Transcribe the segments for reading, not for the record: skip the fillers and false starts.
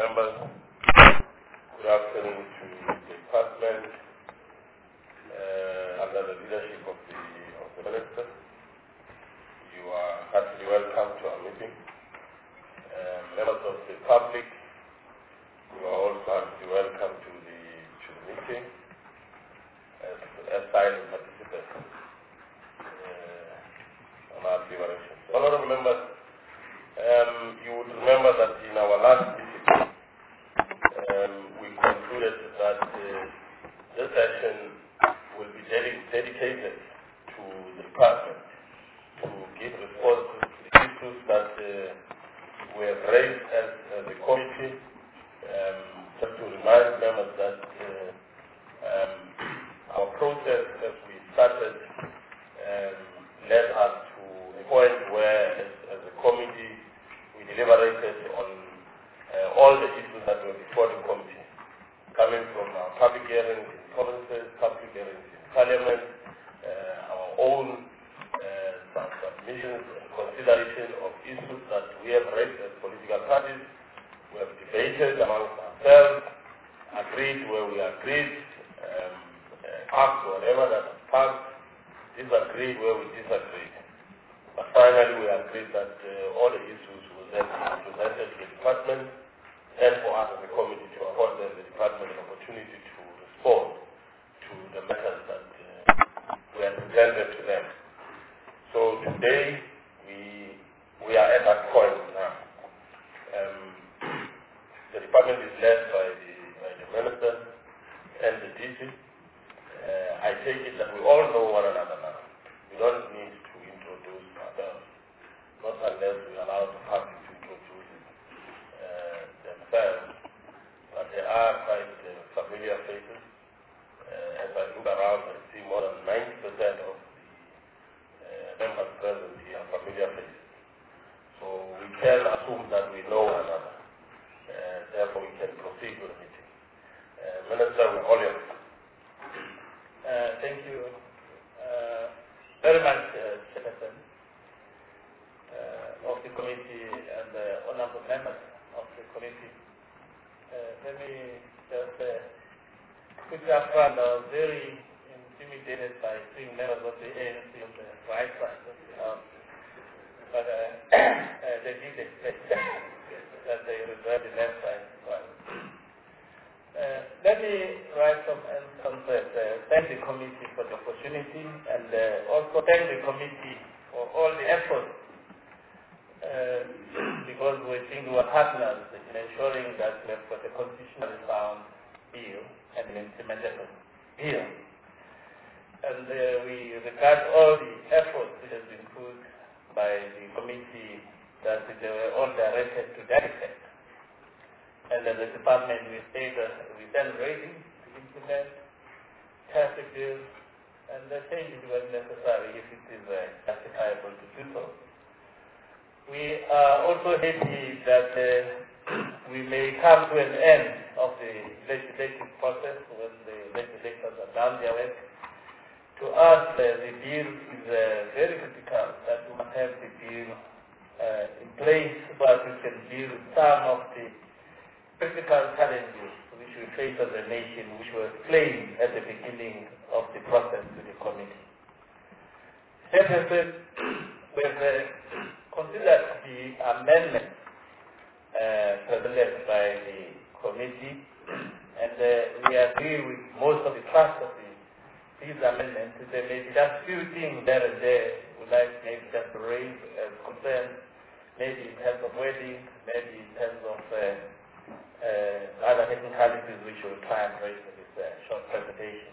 members, good afternoon to the department under the leadership of the minister. You are heartily welcome to our meeting. Members of the public, you are also heartily welcome to the meeting as silent participants on our deliberations. Honourable members, you would remember that in our last meeting, we concluded that this session will be dedicated to the department to give responses to the issues that were raised as a committee. Just to remind members that our process as we started led us to a point where, as a committee, we deliberated on all the issues that were before the committee, coming from our public hearings in provinces, public hearings in parliament, our own submissions and consideration of issues that we have raised as political parties. We have debated amongst ourselves, agreed where we agreed, passed whatever that was passed, disagreed where we disagreed. But finally, we agreed that all the issues will then be presented to the department and for us as a committee to afford the department an opportunity to respond to the matters that were presented to them. So today, we are at that point now. The department is led by the minister and the DC. I take it that we all know one another now. We don't need to introduce ourselves, not unless we allow the party to introduce themselves. But there are quite familiar faces. As I look around, I see more than 90% of the members present here are familiar faces. So we can assume that we know one another. Therefore, we can proceed with the meeting. Minister, we all yours. Thank you very much, Chairperson of the committee and the honorable members of the committee. Let me just quickly upfront, I was very intimidated by seeing members of the ANC on the right side of the house. But they did expect that they reserve the left side. Let me write some concepts. Thank the committee for the opportunity and also thank the committee for all the efforts because we think we are partners in ensuring that we have got a constitutionally sound bill and an implemented bill. And we regard all the efforts that have been put by the committee that they were all directed to that effect. And then the department will take we send ratings to implement, test the bill, and the changes when necessary if it is justifiable to do so. We are also happy that we may come to an end of the legislative process when the legislators are done their work. To us, the bill is very critical that we must have the bill in place so that we can deal with some of the critical challenges which we face as a nation, which were explained at the beginning of the process to the committee. Second, we have considered the amendments presented by the committee, and we agree with most of the thrust of these amendments. There may be just few things there and there we'd like maybe just to raise as concerns, maybe in terms of wording, maybe in terms of other technicalities which we'll try and raise in this short presentation.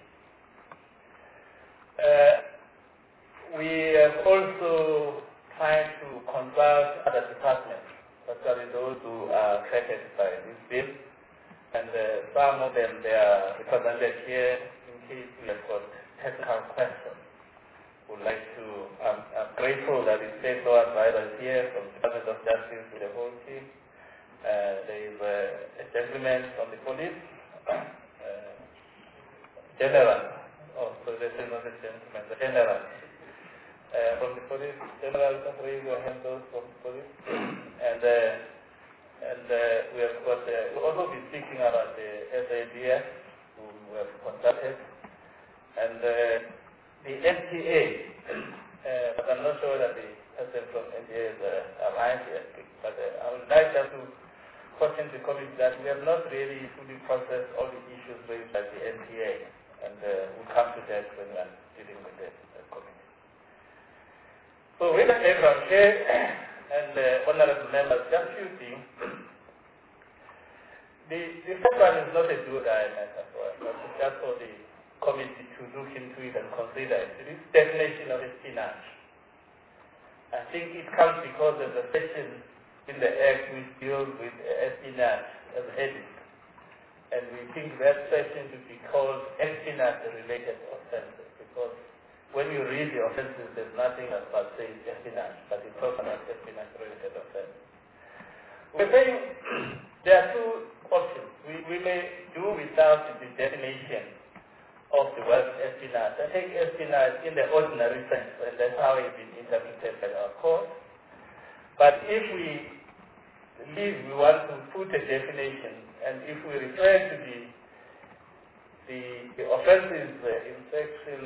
We have also tried to consult other departments, especially those who are affected by this bill, and some of them they are represented here in case we have got technical questions. Would like to, I'm grateful that the state law advisors here from the Department of Justice to the whole team. There is a gentleman from the police, general. Oh, so this is not a gentleman, the general. From the police, general, raise your hand, those from the police. And we have got, we'll also be speaking about the SADF, whom we have contacted, and the NTA, but I'm not sure that the person from NTA is arrived yet, but I would like just to caution the committee that we have not really fully processed all the issues raised by the NTA, and we'll come to that when we are dealing with the committee. So with the background here, and honorable members, just a few things. The first one is not a do-die matter for us, but it's just for the committee to look into it and consider it. This definition of espionage. I think it comes because of the section in the Act which deals with espionage as a heading. And we think that section should be called espionage-related offences, because when you read the offences, there's nothing as per se espionage, but it talks about espionage-related offences. We're saying there are two options. We may do without the definition of the word espionage. I think espionage in the ordinary sense, and that's how it's been interpreted by our court. But if we want to put a definition, and if we refer to the offences in section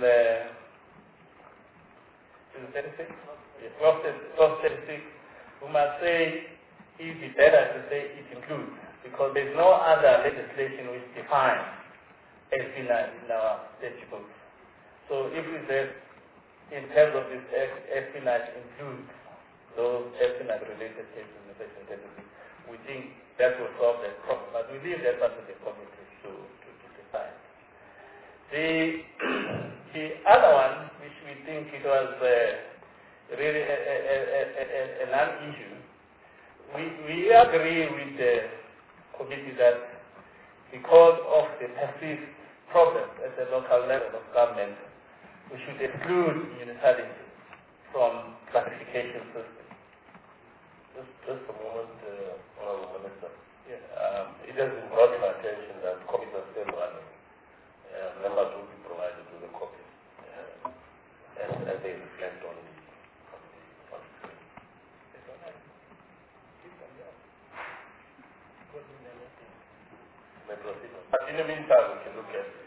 36, clause 36, we must say it would be better to say it includes, because there is no other legislation which defines espionage in our statute books. So if we say in terms of this espionage includes those espionage-related cases in section 36, we think that will solve that problem. But we leave that up to the committee to decide. The other one, which we think it was really a non-issue, we agree with the committee that because of the perceived problems at the local level of government, we should exclude municipalities from classification system. Just a moment, Honorable Minister. Yes. It has been brought to my attention that copies are still running. Members will be provided with the copies as they reflect on the screen. But in the meantime, we can look at it.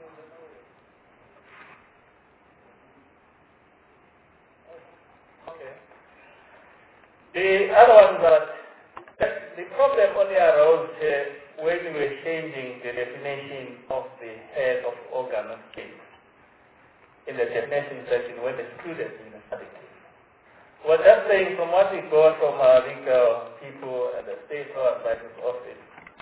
Okay. The other one that the problem only arose when we were changing the definition of the head of organ of state in the definition section when excluded municipality. We're just saying from what we got from our legal people and the state law advisor's office,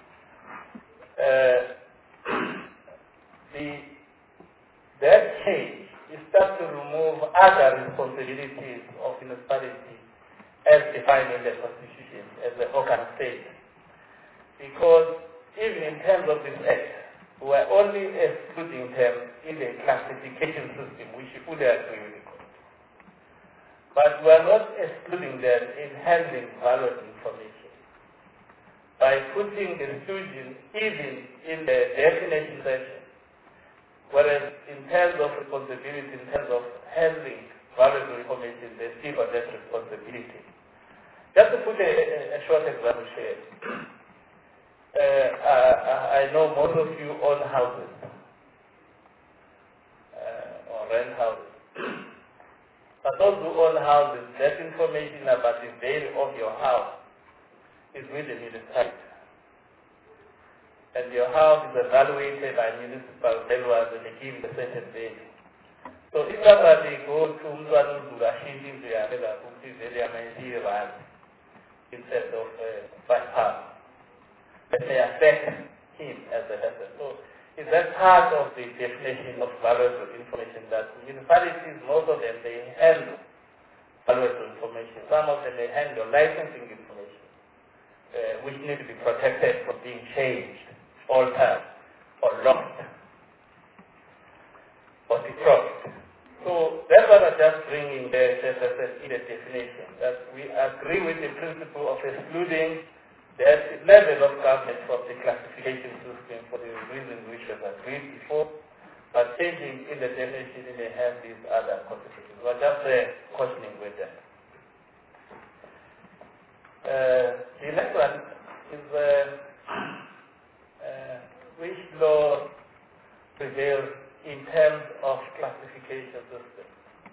that change is start to remove other responsibilities of municipality as defined in the Constitution as the organ state. Because even in terms of this act, we are only excluding them in the classification system, which we fully agree with. But we are not excluding them in handling valid information. By putting the exclusion even in the definition section, whereas in terms of responsibility, in terms of handling valuable information, they still got that responsibility. Just to put a short example here, I know most of you own houses or rent houses. But those who own houses, that information about the value of your house is with the municipality. And your house is evaluated by municipal valuers and they give the certain value. So if somebody goes to Mzwanuzurashidi to Yabela, who is the instead of £5, that may affect him as a person. So is that part of the definition of valuable information that municipalities, most of them, they handle valuable information. Some of them, they handle licensing information, which need to be protected from being changed, altered, or lost, or destroyed. So that's what I'm just bringing there in the definition, that we agree with the principle of excluding the level of government from the classification system for the reasons which was agreed before, but changing in the definition they have these other consequences. We're just questioning with them. The next one is which law prevails in terms of classification system.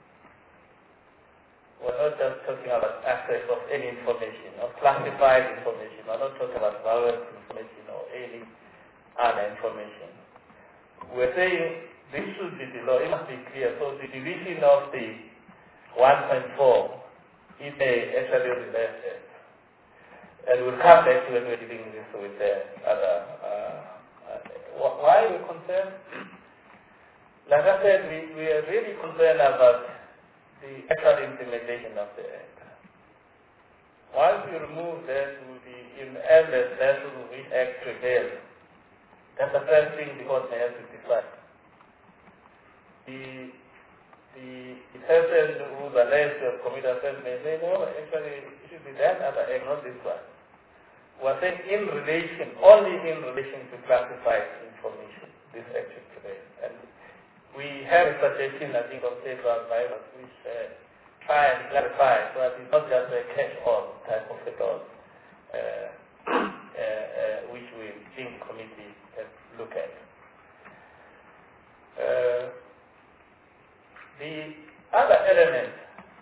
We're not just talking about access of any information or classified information. We're not talking about valuable information or any other information. We're saying this should be the law. It must be clear. So the division of the 1.4 is actually related. And we'll come back to when we're dealing this with the other. Why are we concerned? Like I said, we are really concerned about the actual implementation of the Act. Once you remove that, will be in endless lessons which Act prevails. That's the first thing the court has to decide. The person who's alleged to have committed offense may say, no, actually it should be that other Act, not this one. We're saying in relation, only in relation to classified information, this Act should prevail. And we have a suggestion, I think, of state advisors which try and clarify so that it's not just a catch-all type of a law, which we think committee can look at. The other element,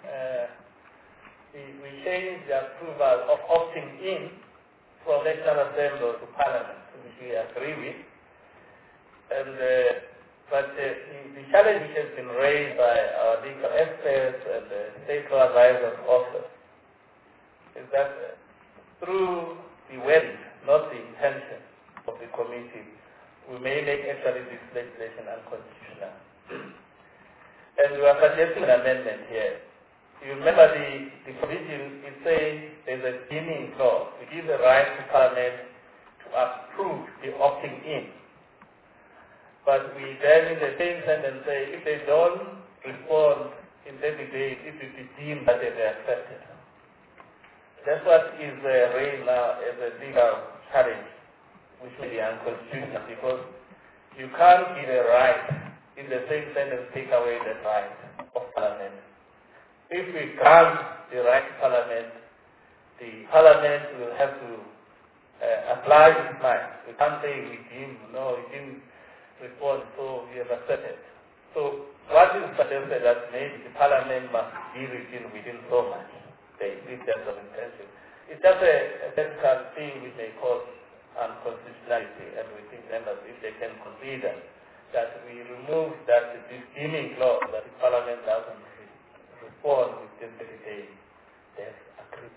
we change the approval of opting in from National Assembly to Parliament, which we agree with. And but the challenge which has been raised by our legal experts and the state law advisors office is that through the wording, not the intention of the committee, we may make actually this legislation unconstitutional. And we are suggesting an amendment here. You remember the provision, it says there's a deeming clause. It gives the right to Parliament to approve the opting in. But we then in the same sentence say if they don't respond in 30 days, it will be deemed that they are accepted. That's what is raised now as a legal challenge, which may be unconstitutional because you can't give a right in the same sentence take away the right of Parliament. If we grant the right to Parliament, the Parliament will have to apply its mind. We can't say we deem, no, we didn't respond, so we have accepted. So what is suggested that maybe the Parliament must be within so much. This sense of intention. It's just a technical thing which may cause unconstitutionality, and we think members, if they can consider that we remove that this deeming clause that the Parliament doesn't respond within 30 days, they've agreed.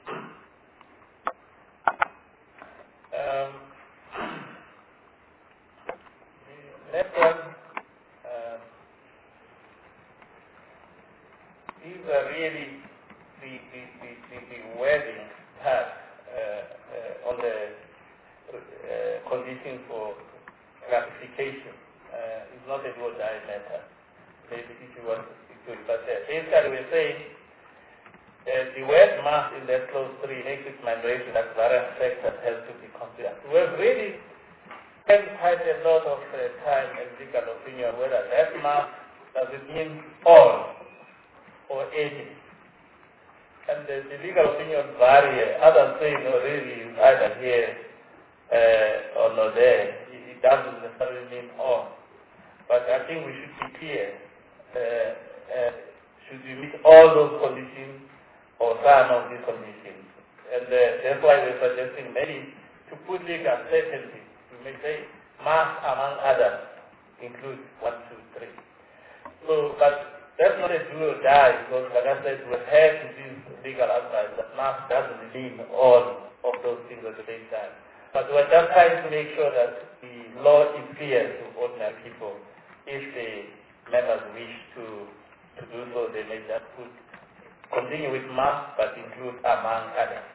Next one, these are really the wording part on the condition for classification. It's not a word I matter. Maybe if you want to speak to it, but basically we're saying the word must in that clause 3 makes it mandatory that various factors have to be considered. We've really spent quite a lot of time and legal opinion whether that must does it mean all or any. And the legal opinion vary. Others say no, really either here or not there. It doesn't necessarily mean all. But I think we should be clear. Should we meet all those conditions or some of these conditions? And that's why we're suggesting maybe to put legal certainty. We may say must among others include 1, 2, 3. So, but that's not a do or die because, like I said, we have to use legal advice that must doesn't mean all of those things at the same time. But we're just trying to make sure that the law is clear to ordinary people. If the members wish to do so, they may just continue with must but include among others.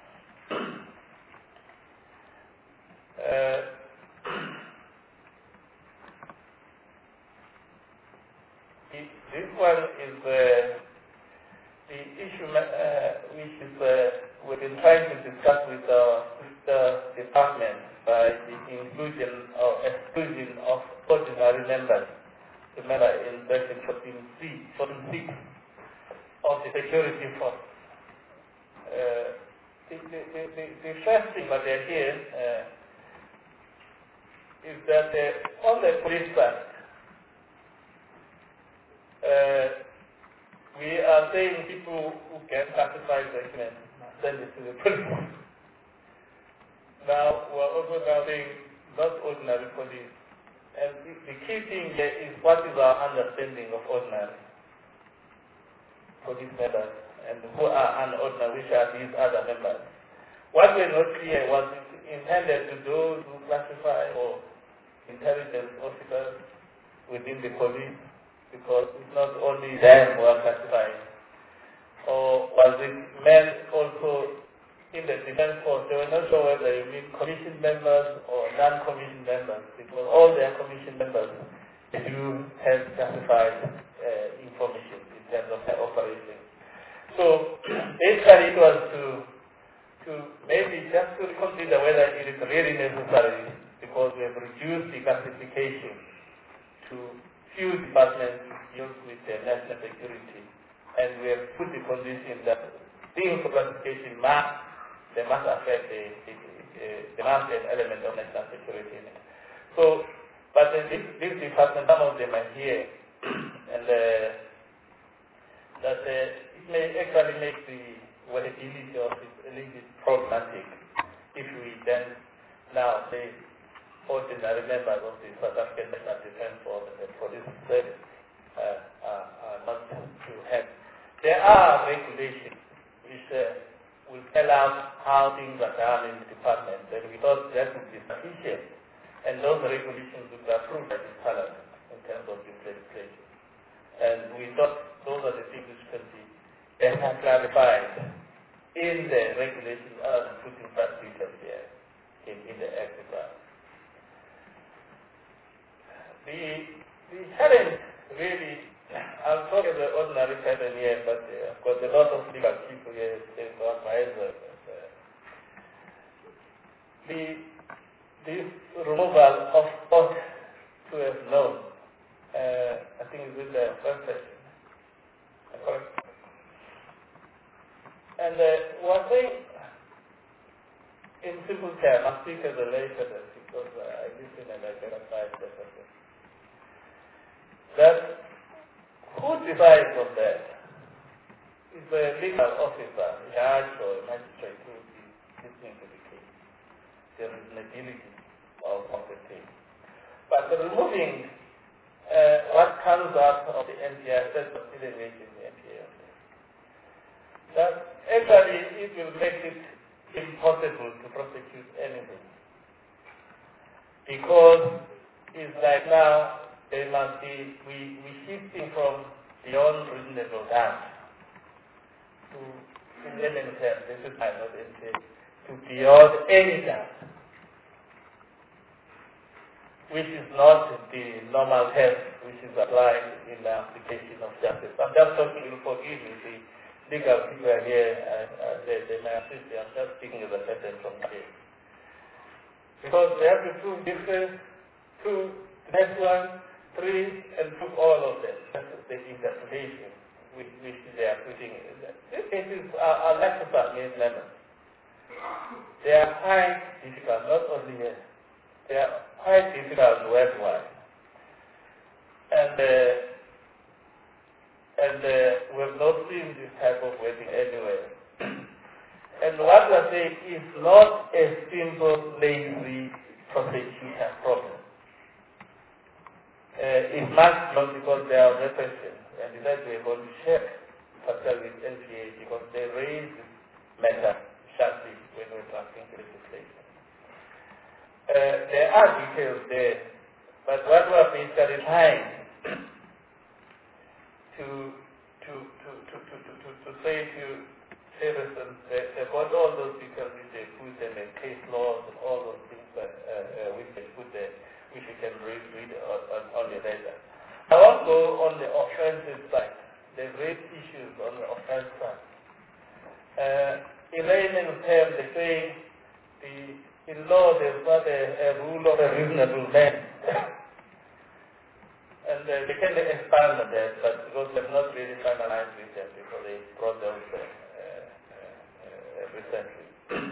This one is the issue which is we've been trying to discuss with the department by the inclusion or exclusion of ordinary members. Remember in section 14C of the security force. the first thing that I hear is that on the police side, we are saying people who can classify documents send it to the police. Now, we are also now saying not ordinary police. And the key thing here is what is our understanding of ordinary police members and who are unordinary, which are these other members. What we're not clear was it intended to those who classify or intelligence officers within the police, because it's not only them who are classifying. Or was it meant also in the defense force? They were not sure whether you mean commissioned members or non-commissioned members, because all their commissioned members do have classified information in terms of their operation. So basically it was to maybe just to consider whether it is really necessary, because we have reduced the classification to few departments deals with national security, and we have put the condition that being for classification they must affect the must an element of national security in it. So, but this department, some of them are here, and that it may actually make the validity of it a little bit problematic if we then now say ordinary members of the South African National Defense Force and the police service are not to have. There are regulations which will tell us how things are done in the department, and we thought that would be sufficient. And those regulations would be approved by the Parliament in terms of this legislation. And we thought those are the things which can be better clarified in the regulations other than putting such details here in the Act itself. The challenge really, I'll talk as an ordinary person here, but I've got a lot of legal people here, so advisors. The removal of ought to have known, I think is in the first section. Correct? And one thing, in simple terms, I speak as a layperson because I listen and I can advise the person. That who decides on that is the legal officer, judge or magistrate who will be listening to the case. There is an ability of the case. But removing what comes out of the NPA, that's what still in the NPA. That actually it will make it impossible to prosecute anything. Because it's like now there must be, we shifting from beyond reasonable doubt to, in layman's terms, this is my not NPA, to beyond any doubt, which is not the normal test which is applied in the application of justice. I'm just talking, you forgive me, the legal people are here, they may assist me, I'm just speaking as a person from here. Because they have to prove difference, prove the next one, 3, and prove all of them. That's the interpretation which they are putting in. These cases are like to submit lemons. They are quite difficult, not only here. They are quite difficult worldwide. And we have not seen this type of waiting anywhere. And what we are saying is not a simple, lazy prosecution problem. It must not, because they are repression, and that we are going to share particularly with NPA, because they raise this matter sharply when we're drafting legislation. There are details there, but what we are basically trying to say to citizens, they got all those details which they put them in case laws and all those things which they put there, which you can read on your data. I won't go on the offensive side. They've raised issues on the offense side. In layman's terms, they say in law there's not a rule of a reasonable man. And they can expand on that, but because they've not really finalized with them, because they brought those recently.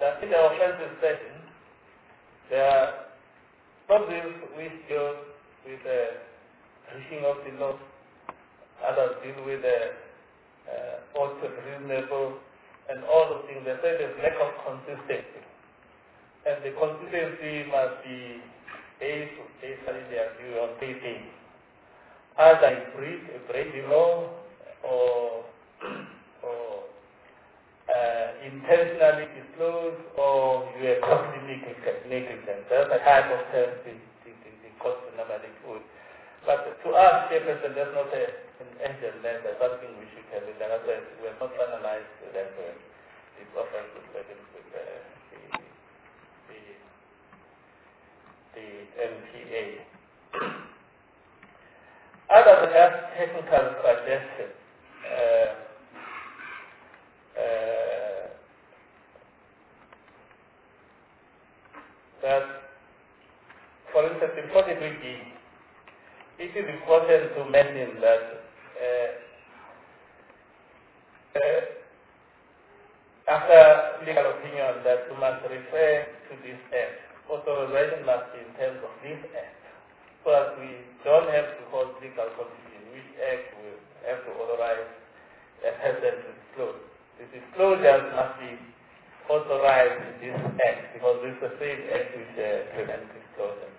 that in the offensive setting, there are problems which deal with the reaching of the law, others deal with the also reasonable, and all those things. They say there's lack of consistency. And the consistency must be based basically their view on three things. Either break the law or intentionally disclose or you are completely negligent. That's the type of term the question normally would. But to us, Jefferson, that's not an angel land, that's something we should have. Like I said, we have not analyzed that this offense with the NPA. Others have technical suggestions. That, for instance, in 43D, it is important to mention that after legal opinion that we must refer to this act. Authorization must be in terms of this act. So that we don't have to hold legal confusion which act will have to authorize a person to disclose. The disclosures must be authorized in this act because this is the same act which prevents disclosure.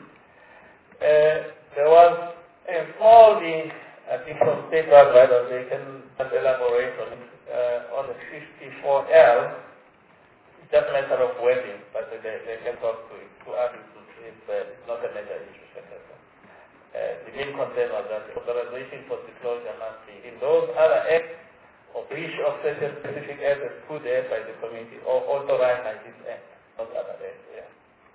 There was a small link, I think, from state advisors. They can elaborate on the 54L. It's just a matter of wording, but they can talk to it. To us, it's not a major issue. The main concern was that the authorization for disclosure must be in those other acts or breach of certain specific acts put there by the committee or authorized by this act, not other acts. Yeah.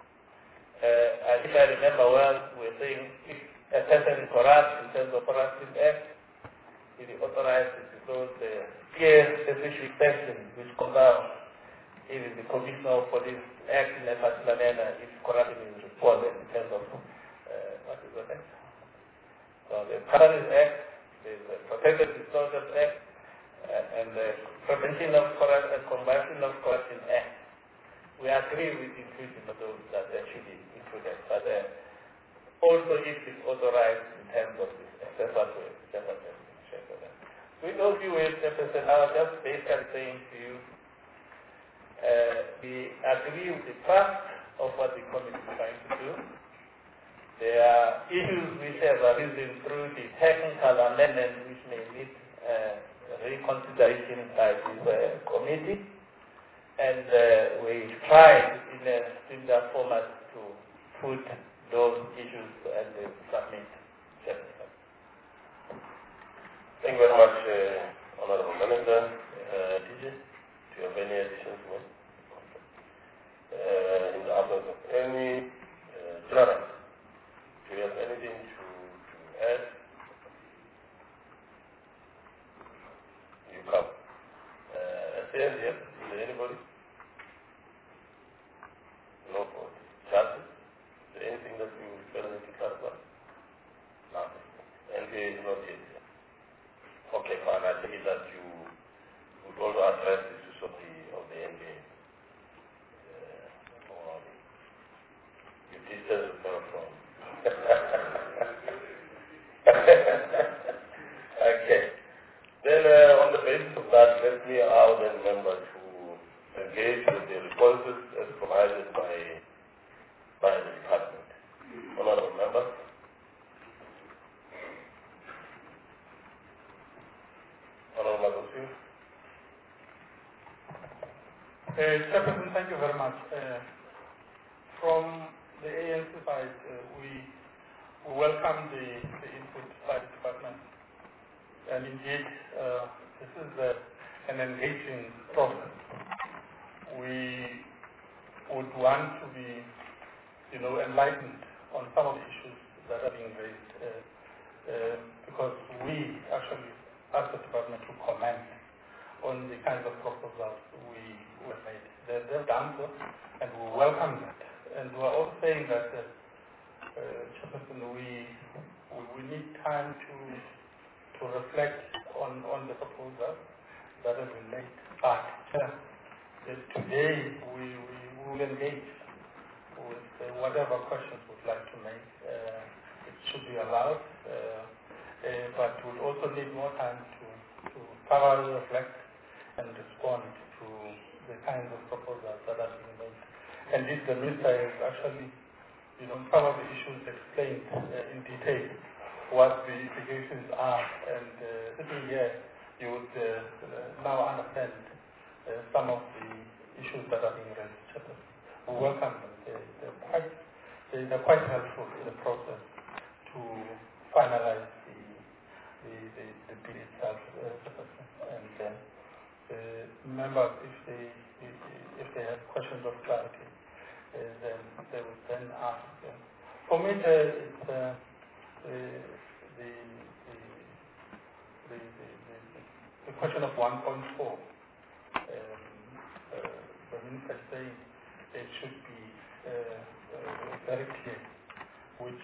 If I remember well, we were saying if a person is corrupt in terms of corruptive act, it is authorized to disclose the clear specific section which comes out. If the commissioner for this act in a particular manner, if corruption is reported in terms of what is the act? So the Current Act, the Protected Disclosure Act, and the Prevention of Corruption and Combating of Corruption Act. We agree with inclusion of those that they should be included, but also if it's authorized in terms of this act. That's what we're share with them. With those few ways, I was just basically saying to you, we agree with the thrust of what the committee is trying to do. There are issues which have arisen through the technical amendment which may need reconsideration by this committee, and we tried in a similar format to put those issues and submit. Thank you very much, Honorable Minister. DJ, do you have any additions to make? In the absence of any General, do you have anything to add? You come. Yes, is there anybody? No point. Chances? Is there anything that you feel need to clarify? Nothing. NPA is not yet. Okay, fine. I think that you would also address the issues of the NPA. You distance yourself from. Okay. Then on the basis of that, let me allow the members to engage with the responses as provided by the department. Honorable member. Honorable Magusi. Chairperson, thank you very much. From the ANC side, we welcome the input by the department. And indeed, this is an engaging process. We would want to be, enlightened on some of the issues that are being raised, because we actually ask the department to comment on the kinds of proposals we have made. They've done so, and we welcome that. And we're also saying that, Chairperson, we need time to reflect on the proposal that has been made. But today we will engage with whatever questions we'd like to make. It should be allowed, but we'll also need more time to thoroughly reflect and respond to the kinds of proposals that are being made. And this, the Minister has actually, some of the issues explained in detail what the implications are, and sitting here, you would now understand some of the issues that are being raised. We welcome them. They're quite helpful in the process to finalize the bill itself. And members, if they have questions of clarity, then they would then ask. For me, it's the question of 1.4. The Minister is saying it should be very clear which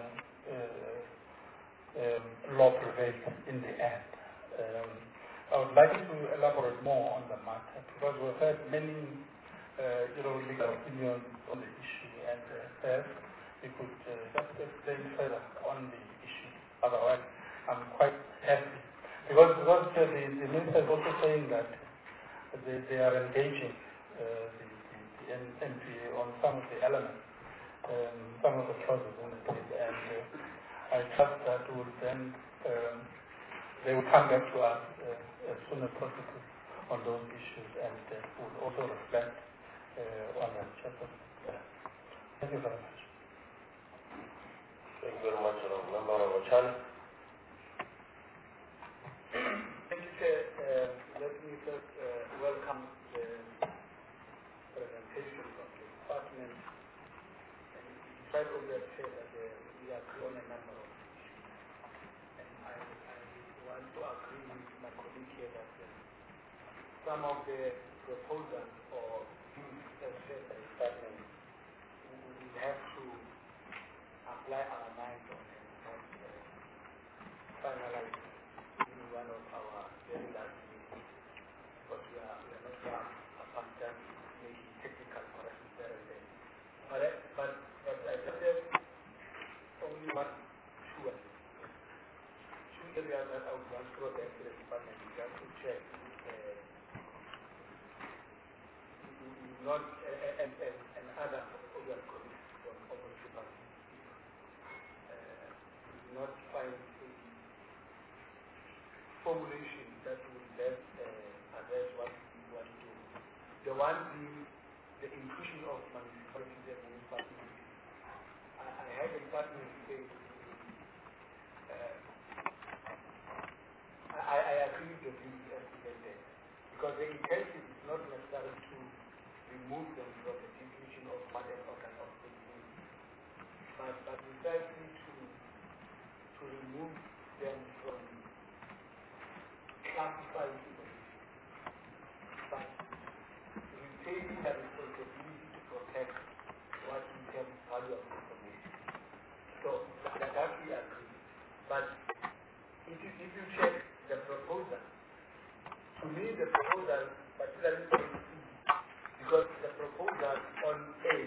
law prevails in the end. I would like you to elaborate more on the matter, because we've heard many legal opinions on the issue, and perhaps you could just explain further on the issue. Otherwise, I'm quite happy. Because the Minister is also saying that they are engaging the NPA on some of the elements, some of the clauses in the bill, and I trust that they will come back to us as soon as possible on those issues, and will also reflect on them. Thank you very much. Thank you very much, Member Chan. Thank you, Chair. Let me first welcome the presentation from the department. And it's quite obvious, Chair, that we agree on a number of issues. And I want to agree with my colleague here that some of the proposals or views as shared by the department, we have to apply our minds on and finalize in one of our very last meetings, because we are not upon just making technical corrections there and then. But I just have only two areas that I would want to go back to the department just to check not and other obvious colleagues from opposite parties not find a formulation that will best address what we want to do. The one being the inclusion of municipalities and municipalities. I had a department say I agree with the views as presented, because the intention is not necessarily to remove them from the definition of what an organ of state is, but precisely to remove them from classifying people, but retaining the responsibility to protect what we term value of information. So that we agree. But if you check the proposal, to me the proposal, particularly on C, because the proposal on A,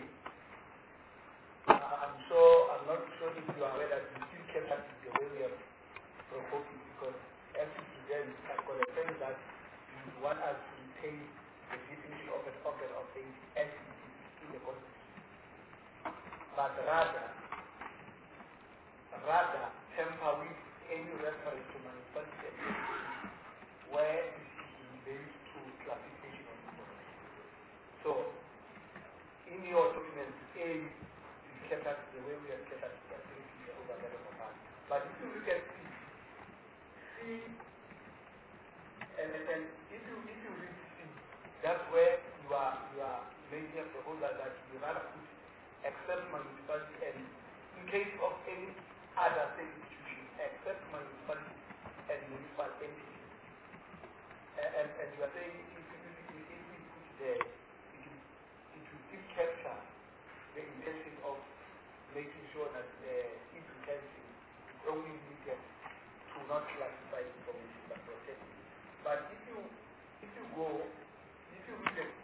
I'm not sure if you are aware that we still kept that the way we have proposed it, because as to them, I've got a sense that you want us to retain the definition of an organ of things as it is in the Constitution, but rather temper with any reference to municipality where it relates to classification of information. So, in your document, A is kept at the way we have kept at the activity over the other part. But if you look at C, and if you read C, that's where you are making a proposal that you rather put except municipality and in case of any other state institution, except municipality and municipal entities. And you are saying if we put there, it will still capture the intention of making sure that its intention is only needed to not classify information but protect it. But if you read the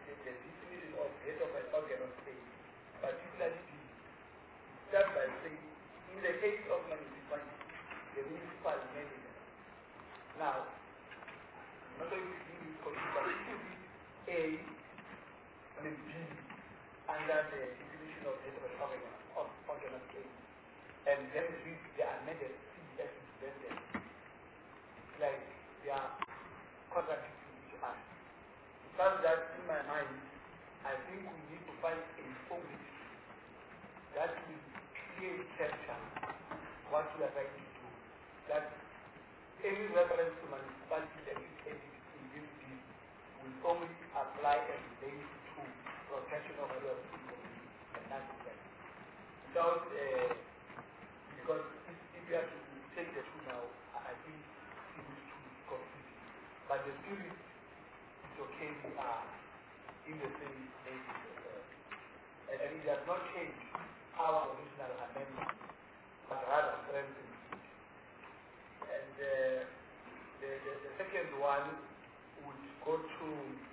bill under the definition of heterocovenant of organization. And then with the amended CDS invented, like they are contradicting each other. Because that in my mind, I think we need to find a formula that will clearly capture what we are trying to do. That any reference to municipalities and its entities in this bill will only apply and relate to protection of other people and nothing else. Without, because if you have to take the two now, I think it is too confusing. But the spirit is okay, we are in the same basis. And it does not change our original amendment, but rather strengthens it. And the second one would go to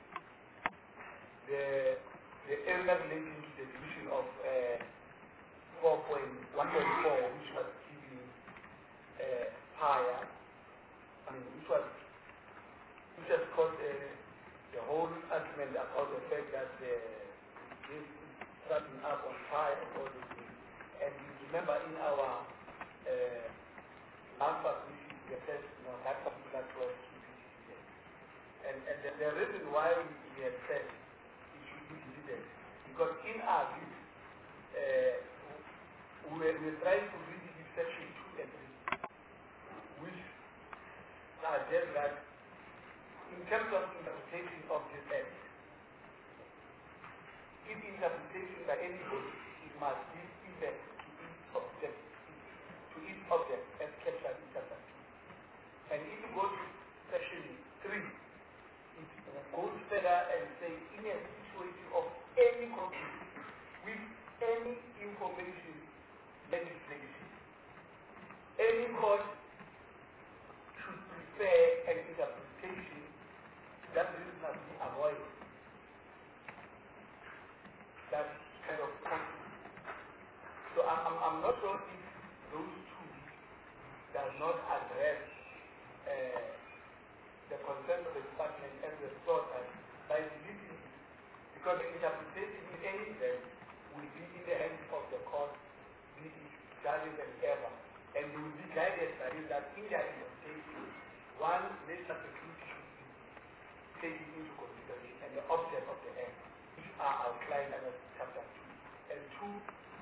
the area relating to the division of 4.1.4, which was given higher. Which has caused the whole argument about the fact that this is starting up on fire and all these things. And you remember in our last submission, we said, that particular clause should be deleted. And the reason why we had said it should be deleted, because in our view, we trying to read this section 2 and 3, which suggest that in terms of interpretation of this act, if interpretation by anybody, it must be effect to its object as captured in chapter 2. And if you go to section 3, it goes further and say, in a situation of any conflict with any information legislation, any court should prefer an interpretation that this must be avoided. That kind of conflict. So I'm not sure if those two does not address the concern of the department as the thought that by deleting it, because the interpretation in any event will be in the hands of the court, be it judges and ever, and they will be guided by it that in their interpretation, one, national security should be taken into consideration and the object of the act, which are outlined under chapter 2. And 2,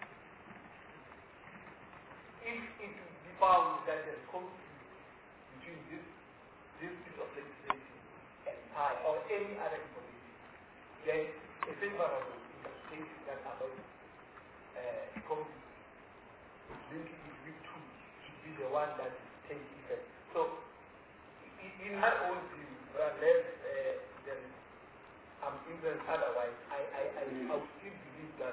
if it will be found that there is conflict between this piece of legislation and I or any other information, then a favorable interpretation that avoids conflict linking it with 2 should be the one that takes effect. So, in my own view, unless there is influence otherwise, I still believe that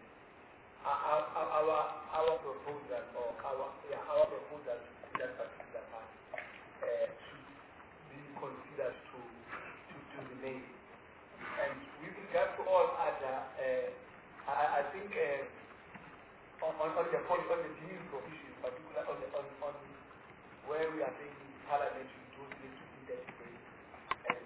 our proposal or our proposal in that particular part should be considered to remain. And with regard to all other, I think on the point on the deal provision, particularly on where we are saying Parliament should do this to be that way, and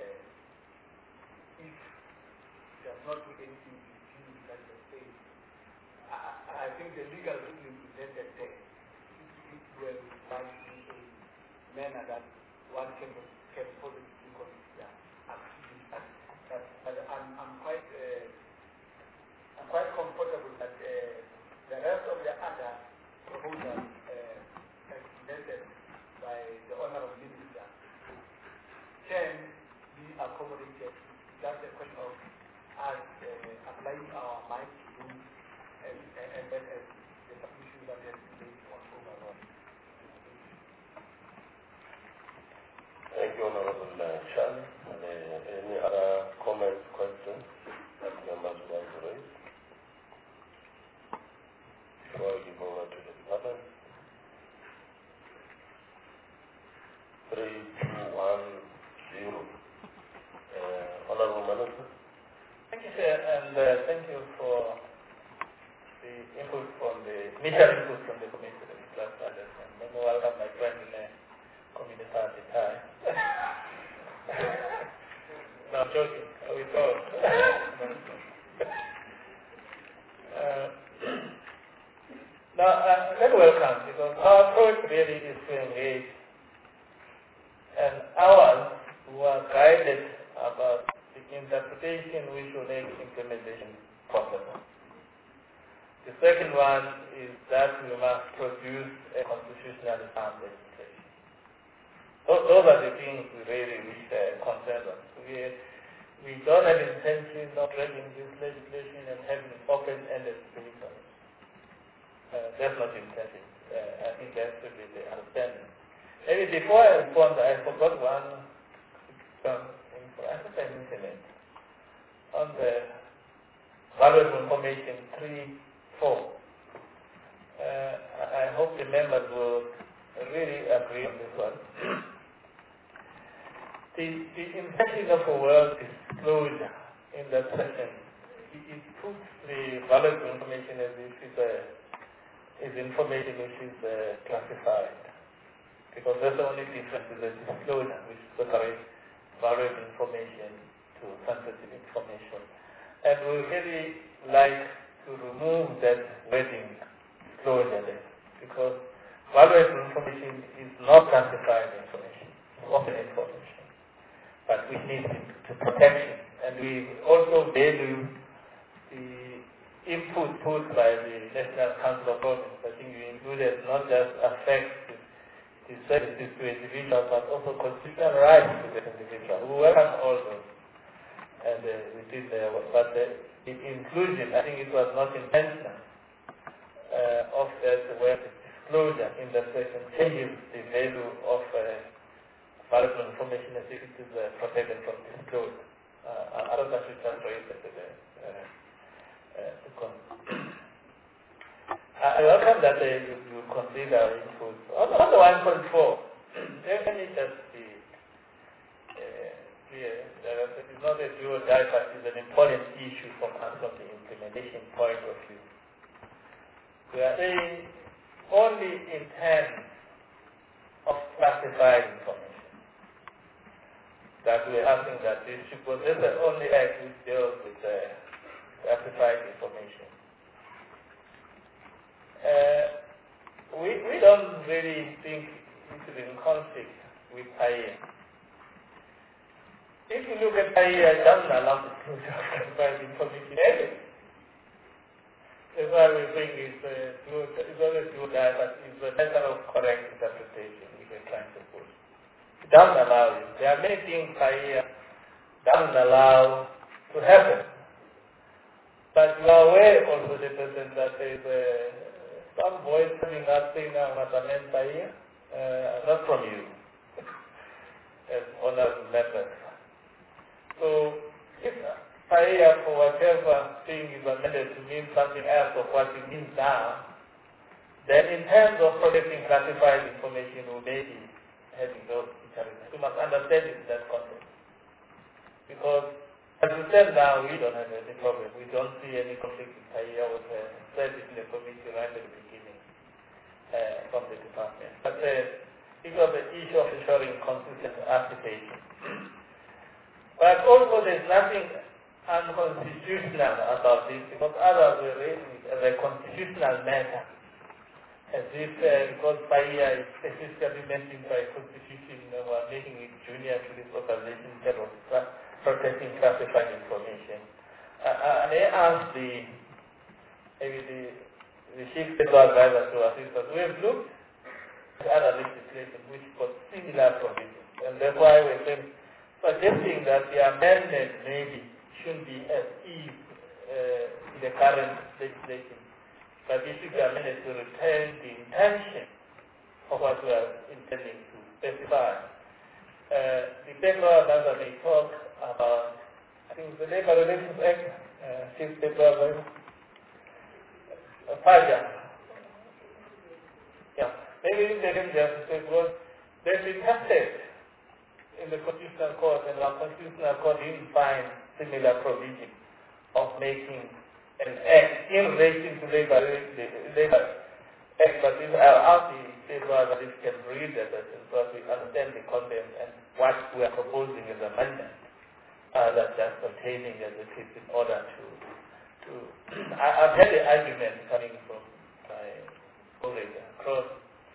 if does not do anything to deal with that state, I think the legal ruling presented there will find in a manner that one can positively consider activity. But I'm quite comfortable that the rest of the other proposals as presented by the Honorable Minister can be accommodated. That's a question of us applying our mind to do and then as the submission that has been made on overall. Thank you, Honorable Chan. Any other comments, questions that members would like to raise? Before I give over to the department. 3, 2, 1, 0. Honorable Minister. Thank you, Chair, and thank you for the input from the initial input from the committee that we last started. And then welcome my friend in the committee party time. No, I'm joking. We thought. very welcome because our approach really is to engage, and ours were guided about the interpretation which will make implementation possible. The second one is that we must produce a constitutionally sound legislation. Those are the things we really wish concern us. We don't have intention of dragging this legislation and having open-ended debates. That's not the intention. I think that should be the understanding. Maybe before I respond, I forgot one info. I think I mentioned it. On the valuable information 3.4. I hope the members will really agree on this one. The intention of a world disclosure in that section, it puts the valuable information as if it's information which is classified. Because that's the only difference is the disclosure, which separates valuable information to sensitive information. And we really like to remove that wording disclosure there, because valuable information is not classified information, it's open information. But we need to protection. And we also value the input put by the National Council of Governments. I think we included not just affect the services to individuals, but also constitutional rights to the individual. We welcome all those. And we did but the inclusion, I think it was not intentional of that word disclosure in the section changes the value of valuable information as if it is protected from disclosure. Other than we translate I welcome that you consider input. On the 1.4, let me just be clear. It's not a dual die, but it's an important issue from us from the implementation point of view. We are saying only in terms of classified information that we are asking that this should possess the only act which deals with classified information. We don't really think it is in conflict with PAIA. If you look at PAIA, it doesn't allow the disclosure of classified information anyway. That's why we think it's always dual die, but it's a matter of correct interpretation if we're trying to push. It doesn't allow it. There are many things PAIA doesn't allow to happen. But you are aware also the person that there is some voice coming up saying, Matamen PAIA, not from you, as honored members. So if PAIA for whatever thing is amended to mean something else of what it means now, then in terms of protecting classified information, we may be having those challenges. We must understand it in that context. Because as we said now, we don't have any problem. We don't see any conflict with PAIA. We said it in the committee right at the beginning from the department. But it was the issue of ensuring consistent application. But also there's nothing unconstitutional about this, because others were raising it as a constitutional matter, as if because PAIA is specifically mentioned by Constitution, we're making it junior to this organization in terms of protecting classified information. They asked the chief federal advisor to assist us. We have looked at other legislation which got similar provisions, and that's why we're suggesting that the amendment maybe shouldn't be as is in the current legislation, but it should be amended to retain the intention of what we are intending to specify. The federal advisor may talk about, I think the Labor Relations Act, Chief Federal Advisor, PAIA. Yeah, maybe they can just say, well, they've been tested in the Constitutional Court, and our Constitutional Court didn't find similar provision of making an act in relation to labor act, but I'll ask the federal that it can read that so we understand the content and what we are proposing as amendment. That's just pertaining as it is in order to I've had the argument coming from my colleague approach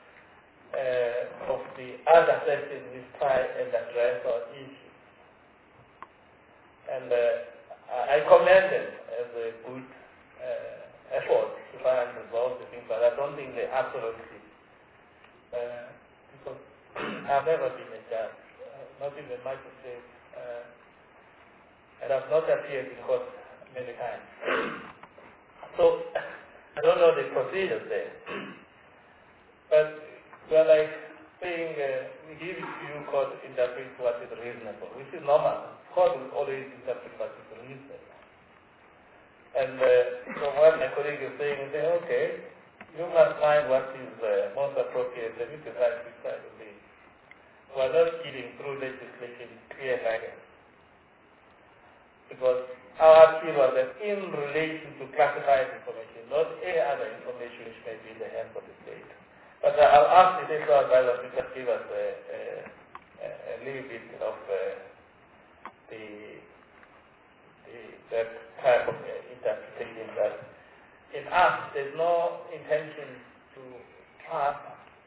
of the other sectors which try and address our issues. And I commend them as a good effort to try and resolve the things, but I don't think they absolutely, because I've never been a judge, not even magistrate, and I've not appeared in court many times. So I don't know the procedures there. But we're like saying, we give it to you, court interpret what is reasonable, which is normal. Court will always interpret what is reasonable. And from what my colleague is saying, they say, okay, you must find what is most appropriate, and you decide which side to be. We are not giving through legislation clear guidance. Because our appeal was that in relation to classified information, not any other information which may be in the hands of the state. But I'll ask the state advisor to just give us a little bit of that type of interpretation that in us there's no intention to trap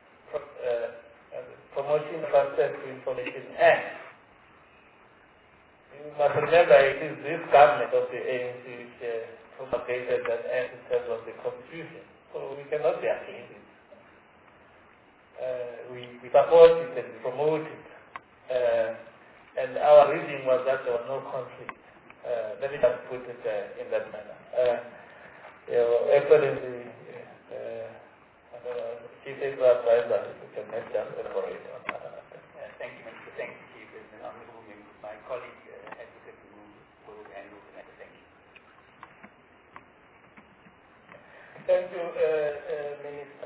Promoting Access to Information Act. You must remember it is this government of the ANC which promulgated that act in terms of the Constitution. So we cannot be against it. We support it and promote it. And our reading was that there was no conflict. Let me just put it in that manner. Excellency, Chief Executive Advisor, you can just elaborate on that. Thank you, Mr. Thank you, Chief. And honorable members, my colleague, Advocate will handle the matter. Thank you. Thank you, Minister.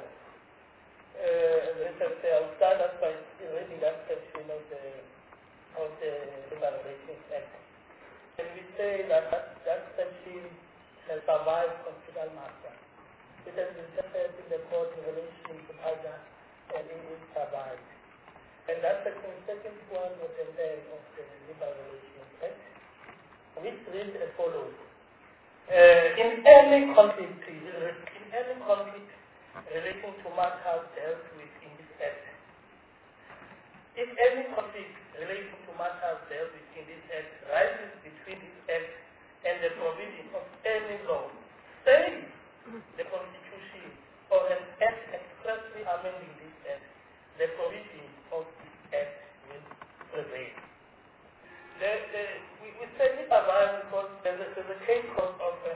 I'll start off by reading that section of the Labor Relations Act. And we say that that section has survived constitutional master. It has been settled in the court in relation to Paja and it will survive. And that section 1 of the Labor Relations Act, which reads as follows. In any conflict relating to matters dealt with in this Act, if any conflict relating to matters dealt with in this Act rises between this Act and the provision of any law, say the Constitution or an Act expressly amending this Act, the provision of this Act will prevail. We say it arrives because there's a case of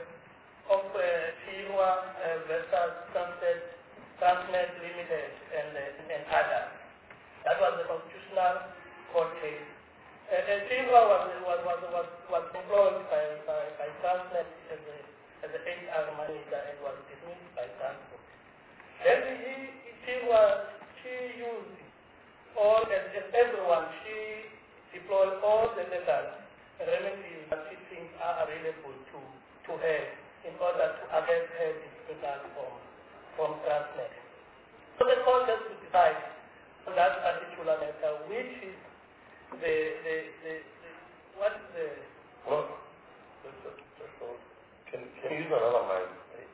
Chirwa versus Transnet Limited and others. That was the constitutional court case. Chirwa was employed by Transnet as a HR manager and was dismissed by Transport. Then she used all, as everyone, she deployed all the legal remedies that she thinks are available to her in order to arrest her dismissal from Transnet. So the court has to decide on that particular matter, which is what is the... Well, can you use another mic?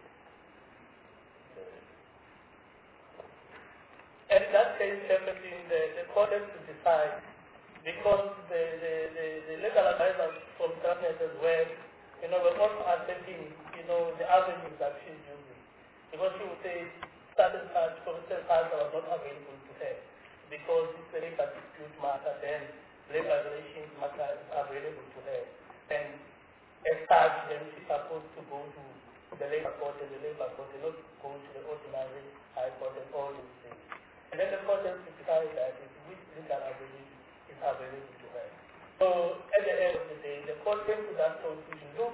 And in that case, definitely the court has to decide, because the legal advisors from Transnet as well, we're also assessing, the avenues that she's using. Because she would say certain parts, for instance, parts are not available to her. Because it's a labor dispute matter, then labor relations matter is available to her. And as such, then she's supposed to go to the labor court and the labor court, and not go to the ordinary high court and all those things. And then the court has to decide that which legal avenue is available to her. So at the end of the day, the court came to that conclusion. Look,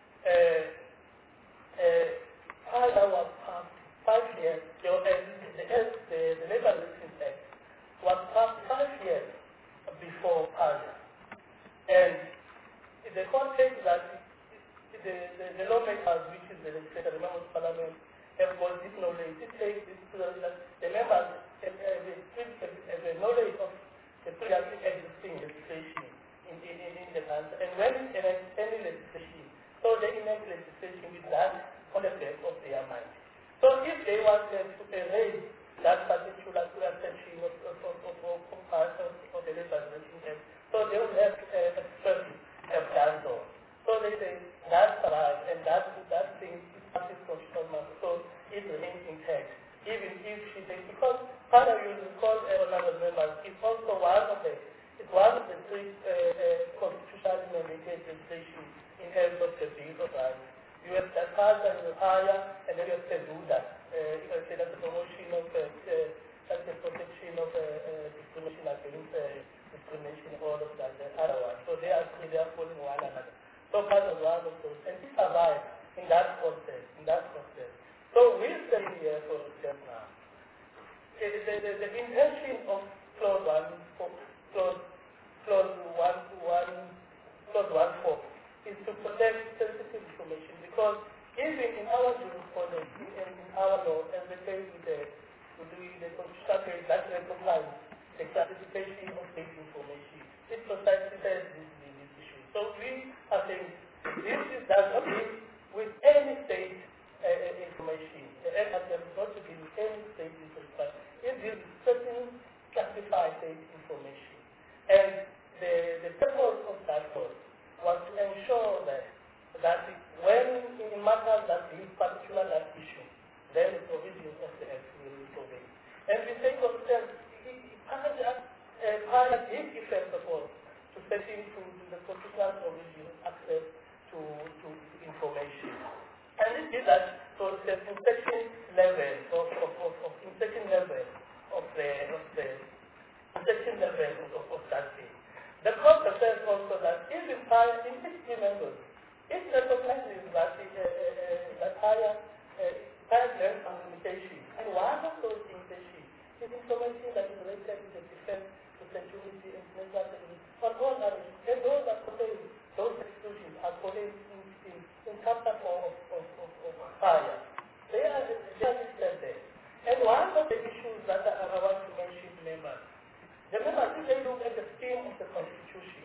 Paja was passed 5 years, the Labor Relations Act was passed 5 years before Paja. And the court says that the lawmakers, which is the legislature, the members of parliament, have got this knowledge. It takes this that the members have a knowledge of the previously existing legislation in the country. And when they enact any legislation, so they enact legislation with that on the back of their mind. So if they want them to erase arrived, and that thing is practiced constitutional, so it remains intact. Even if she takes, because part of you recall honorable members, it's also one of the three constitutionally mandated legislation in terms of the Bill of Rights. You have the Carta and the Higher, and then you have the Duda. You can say that's the promotion of, that's the protection of discrimination against discrimination, all of that, the other one. So they are following one another. So part of one of those, and it survived in that process, So we're saying here for just now, the intention of clause 1.4 is to protect sensitive information, because even in our jurisprudence and in our law, as the case with the constitutional case that recognizes the classification of this information, it precisely says this issue. So we are saying this does not deal with any state information. The FRCM does not deal with any state information. It deals with certain classified state information. And the purpose of that was to ensure that when in matters that deal particular that issue, then the provision of the Act will be obeyed. And we say for instance, pilot is effect of all to set into the constitutional provision access to information. And it is that for the inspection level of that thing. The court says also that if in higher industry members, it recognizes that higher level of limitation, and one of those limitations is information that is related to the defense, to security, and national security. But all others, and those are contained, those exclusions are contained in chapter 4 of higher. They are listed there. And one of the issues that I want to mention, members, the members, if they look at the scheme of the Constitution,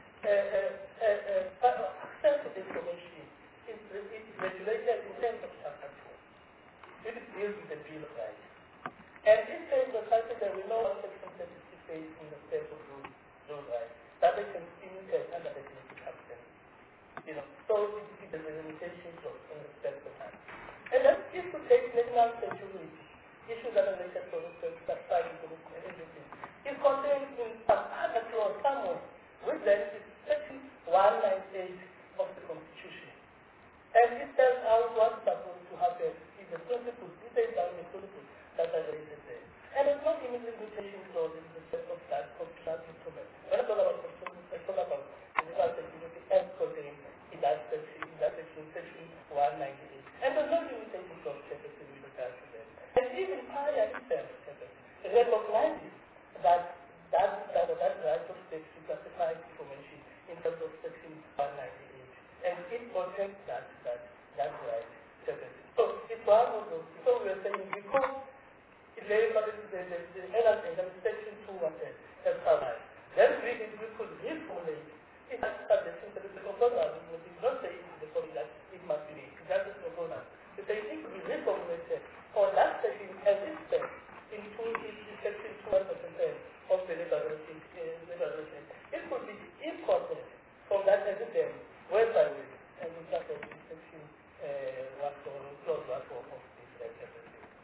access to information is regulated in terms of chapter 2. It deals with the Bill of Rights. And it says precisely that we know what section 36 says in the state of those rights, that they can imitate under the political system. So it is a limitation clause in the state of rights. And then if to take national security, issues that are related to classified information and everything, is contained in some other clause somewhere, which then is section 198 of the Constitution. And it tells us what's supposed to happen if the principles, details down the principles that are related there. And there's no immediate limitation clause in the set of that constitutional instrument. When I talk about constitution, I talk about national security and contained in that section 198. And there's no limitation clause with regard to them. And even higher itself recognizes that right of state to classify information in terms of section 198. And it protects that right. So it's one of those. So we are saying because the NRC, that is section 210, has survived, then we could reformulate it as the proposal. We did not say the point that it must be made. That is the proposal. If they need to be reformulated, or that section as it stands into section 210 of the liberation, it could be imported from that evidence word by word, and we start with section clause 1 of this evidence.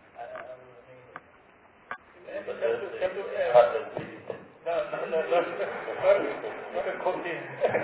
Not a copy.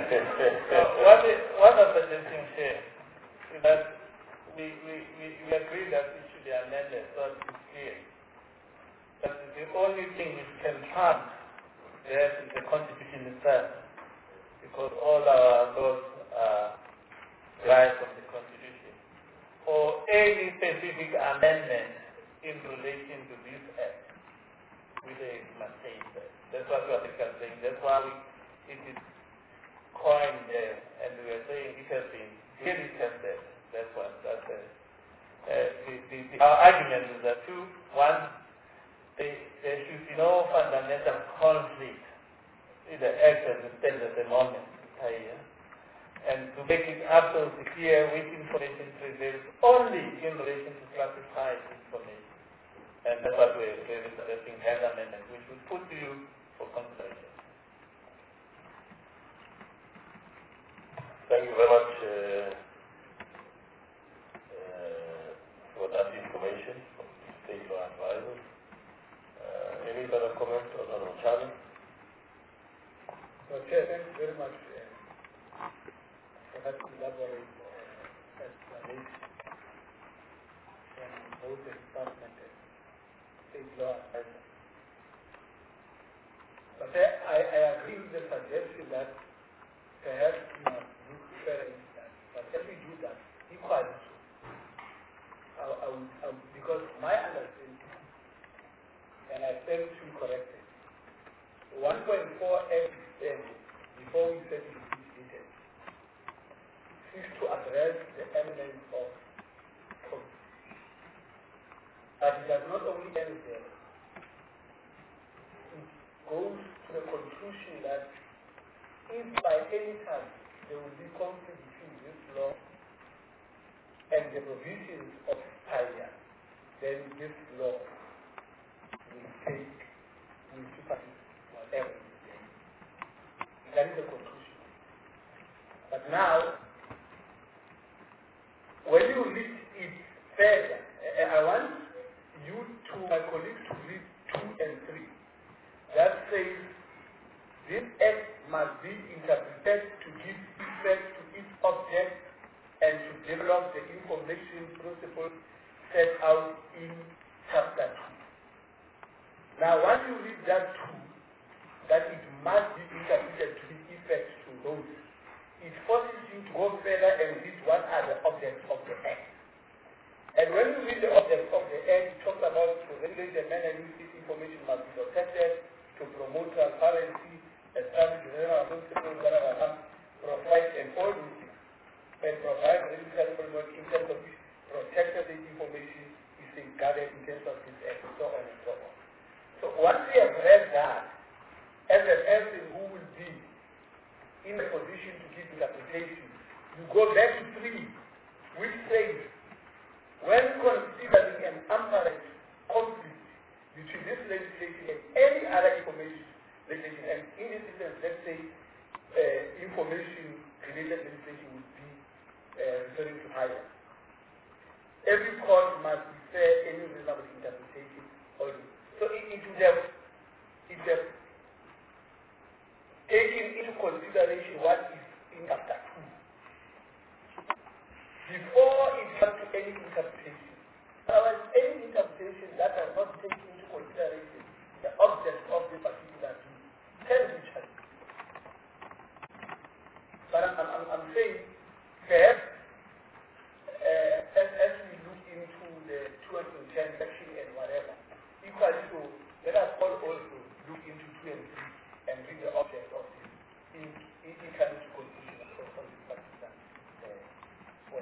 One of the things here is that we agree that it should be amended so it's clear. But the only thing which can trump that is the Constitution itself, because all our laws are rights of the Constitution. Or any specific amendment in relation to this Act, we say it must change that. That's what we are saying. That's why it is coined there, and we are saying it has been really tested. That's what our argument is that two. One, there should be no fundamental conflict in the Act as it stands at the moment. And to make it absolutely clear which information prevails only in relation to classified information. And that's what we're suggesting as amendment, which we put to you for consideration. Thank you very much, both the department and state law advisor. But I agree with the suggestion that perhaps we must look further into that. But if we do that, equally so. Because my understanding, and I stand to correct it, 1.4x before we said it seeks to address the elements of COVID. But it does not only end there. It goes to the conclusion that if by any time there will be conflict between this law and the provisions of Pioneer, then this law will supersede whatever is there. That is the conclusion. But now, when you read it further, I want you to, my colleagues, to read 2 and 3. That says, this act must be interpreted to give effect to its object and to develop the information principles set out in chapter 2. Now, once you read that 2, that it must be interpreted to give effect to those, it forces you to go further and read what are the objects of the act. And when you read the objects of the act, it talks about to regulate the manner in which this information must be protected, to promote transparency, establish general principles, provide and all those things, and provide regulatory framework in terms of which protected the information is safeguarded in terms of this act, and so on and so on. So once we have read that, as a person who will be in a position to give interpretation, you go back to 3, which says, when considering an apparent conflict between this legislation and any other information legislation, and in this instance, let's say information-related legislation would be referring to higher. Every court must be fair any reasonable interpretation. So it would have taken into consideration what is in chapter 2 before it comes to any interpretation. Otherwise, any interpretation that does not take into consideration the object of the particular tool can be challenged. But I'm saying, perhaps, as we look into the 210 section and whatever, equally so, let us all also look into 2 and 3 and read the object of this in coming to conclusion of this particular point.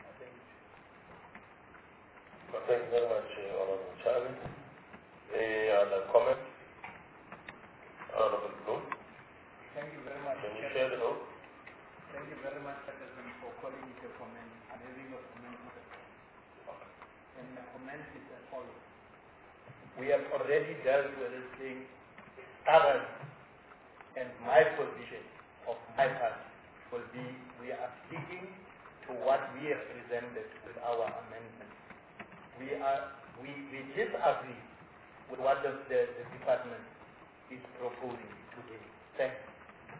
Thank you very much, Honorable Charlie. Any other comments? Honorable Bloom? Thank you very much. Can you share the note? Thank you very much, Secretary, for calling it a comment and having your comment. And the comment is as follows. We have already dealt with this thing thoroughly, and my position of my party will be we are sticking to what we have presented with our amendment. We disagree with what the department is proposing today. Thank you.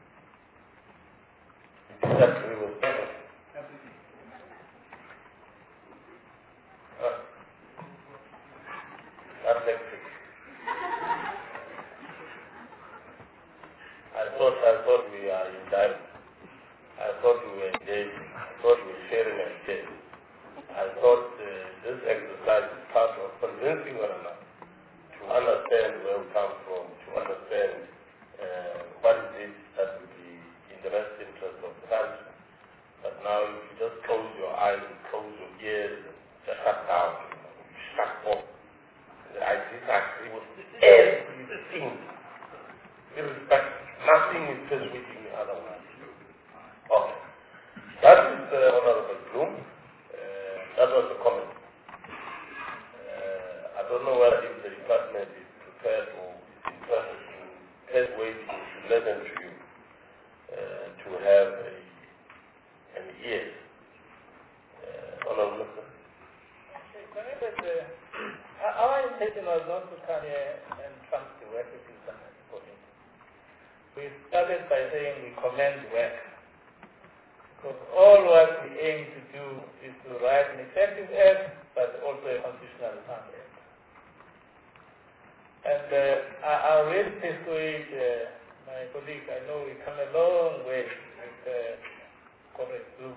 Disagree with that? Everything. That's next week. I thought we are in dialogue. I thought we were engaged. I thought we were sharing ideas. I thought this exercise is part of convincing one another to understand where we come from, to understand what it is that will be in the best interest of the country. But now if you just close your eyes and close your ears and just shut down, shut off. I disagree with everything. Irrespective. Nothing is persuading me otherwise. Okay. That is Honorable Bloom. That was the comment. I don't know whether if the department is prepared or is interested in best way to listen to you, to have an ear. Honorable Minister. Our intention was not to come here and trump the work of the government. We started by saying we commend work. Because all what we aim to do is to write an effective act, but also a constitutional sound act. And I'll really persuade my colleague. I know we come a long way with Comrade Bloom.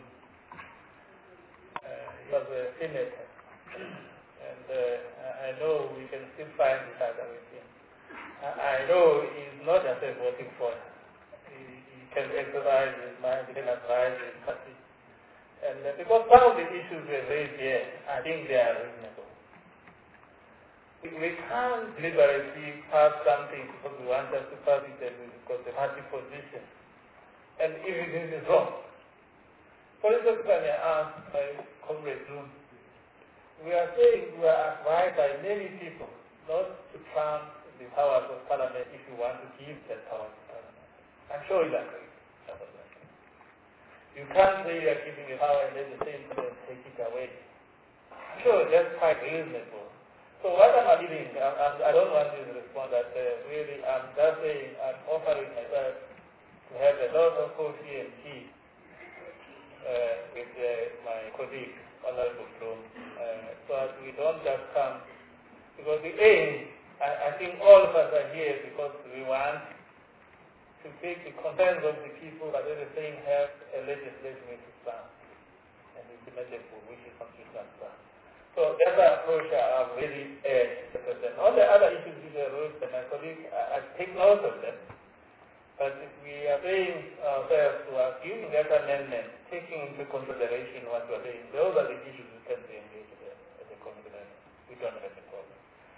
He was a senator, and I know we can still find each other with him. I know he's not just a voting for us. He can exercise his mind, he can advise his party. And because some of the issues we raised here, I think they are reasonable. We can't deliberately pass something because we want us to pass it because the party position. And if it is wrong. For instance, when I asked my Comrade Bloom, we are saying we are advised by many people not to trump the powers of Parliament if you want to give that power to Parliament. I'm sure you agree. You can't say you are giving a power and then the same time take it away. I'm sure that's quite reasonable. So what I'm alluding, I don't want you to respond that really I'm just saying I'm offering myself to have a lot of coffee and tea with my colleague, Honorable Bloom, so that we don't just come, because the aim, I think all of us are here because we want to take the concerns of the people, but at the same have a legislation plan and implemented for which is constitutional plan. So that's the approach I've really urged. All the other issues which are raised by my colleague, I take note of them. But if we are saying ourselves to are giving that amendment, taking into consideration what we are saying, those are the issues we can be engaged with at the committee level. We don't have a problem.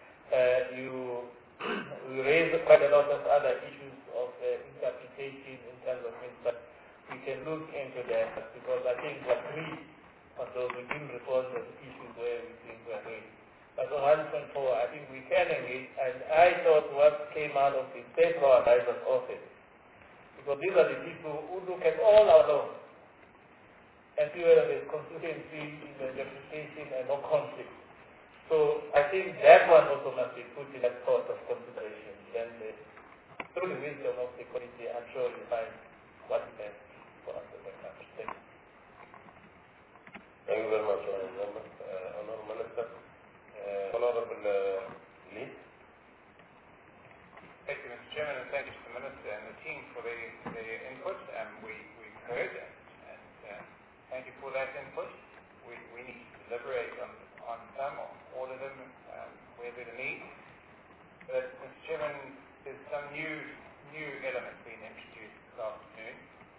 We raise quite a lot of other issues of interpretation in terms of things, but we can look into that because I think we agree on those. We didn't respond to the issues where we think we are doing. But on 1.4, I think we can engage, and I thought what came out of the State Law Advisor's Office, because these are the people who look at all our laws and see whether there's consistency in the interpretation and no conflict. So I think that one also must be put in that sort of consideration. Then through the wisdom of the committee, I'm sure you'll find what is best for us as a country. Thank you. Thank you very much, Honorable Minister. Honorable Lee. Thank you, Mr. Chairman, and thank you to the Minister and the team for the input. We've heard and thank you for that input. We need to deliberate on some or all of them where there's a need. But, Mr. Chairman, there's some new elements being introduced this afternoon.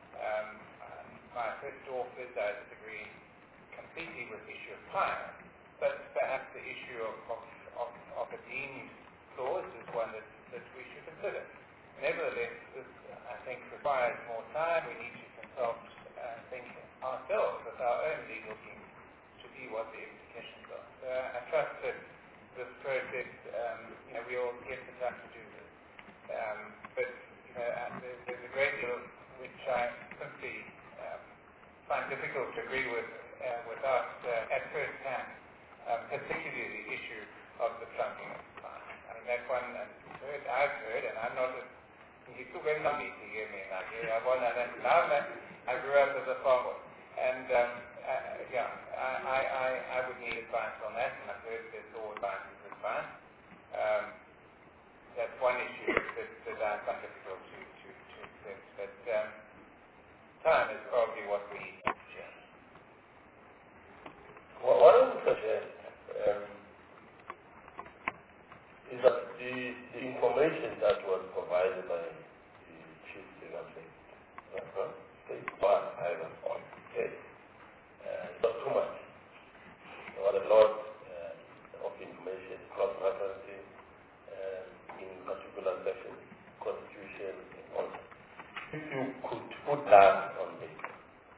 My first off is I disagree completely with the issue of time, but perhaps the issue of the deemed clause is one that we should consider. Nevertheless, this, I think, requires more time. We need to consult, think ourselves with our own legal team to see what the implications are. So I trust that this process, we all get the time to do this. But there's a great deal which I simply find difficult to agree with without at first hand, particularly the issue of the trumping of time. I mean, that one I've heard, and I'm not you still going to need to hear me now. I grew up as a farmer, and I would need advice on that, and I've heard there's all advice is advice. That's one issue that I find difficult to accept, but time is probably what we need to change. What I would suggest is that the information that was provided by the Chief Legal State one item on it was too much. There was a lot of information, cross-referencing in particular sections, constitution, and all that. If you could put that on paper,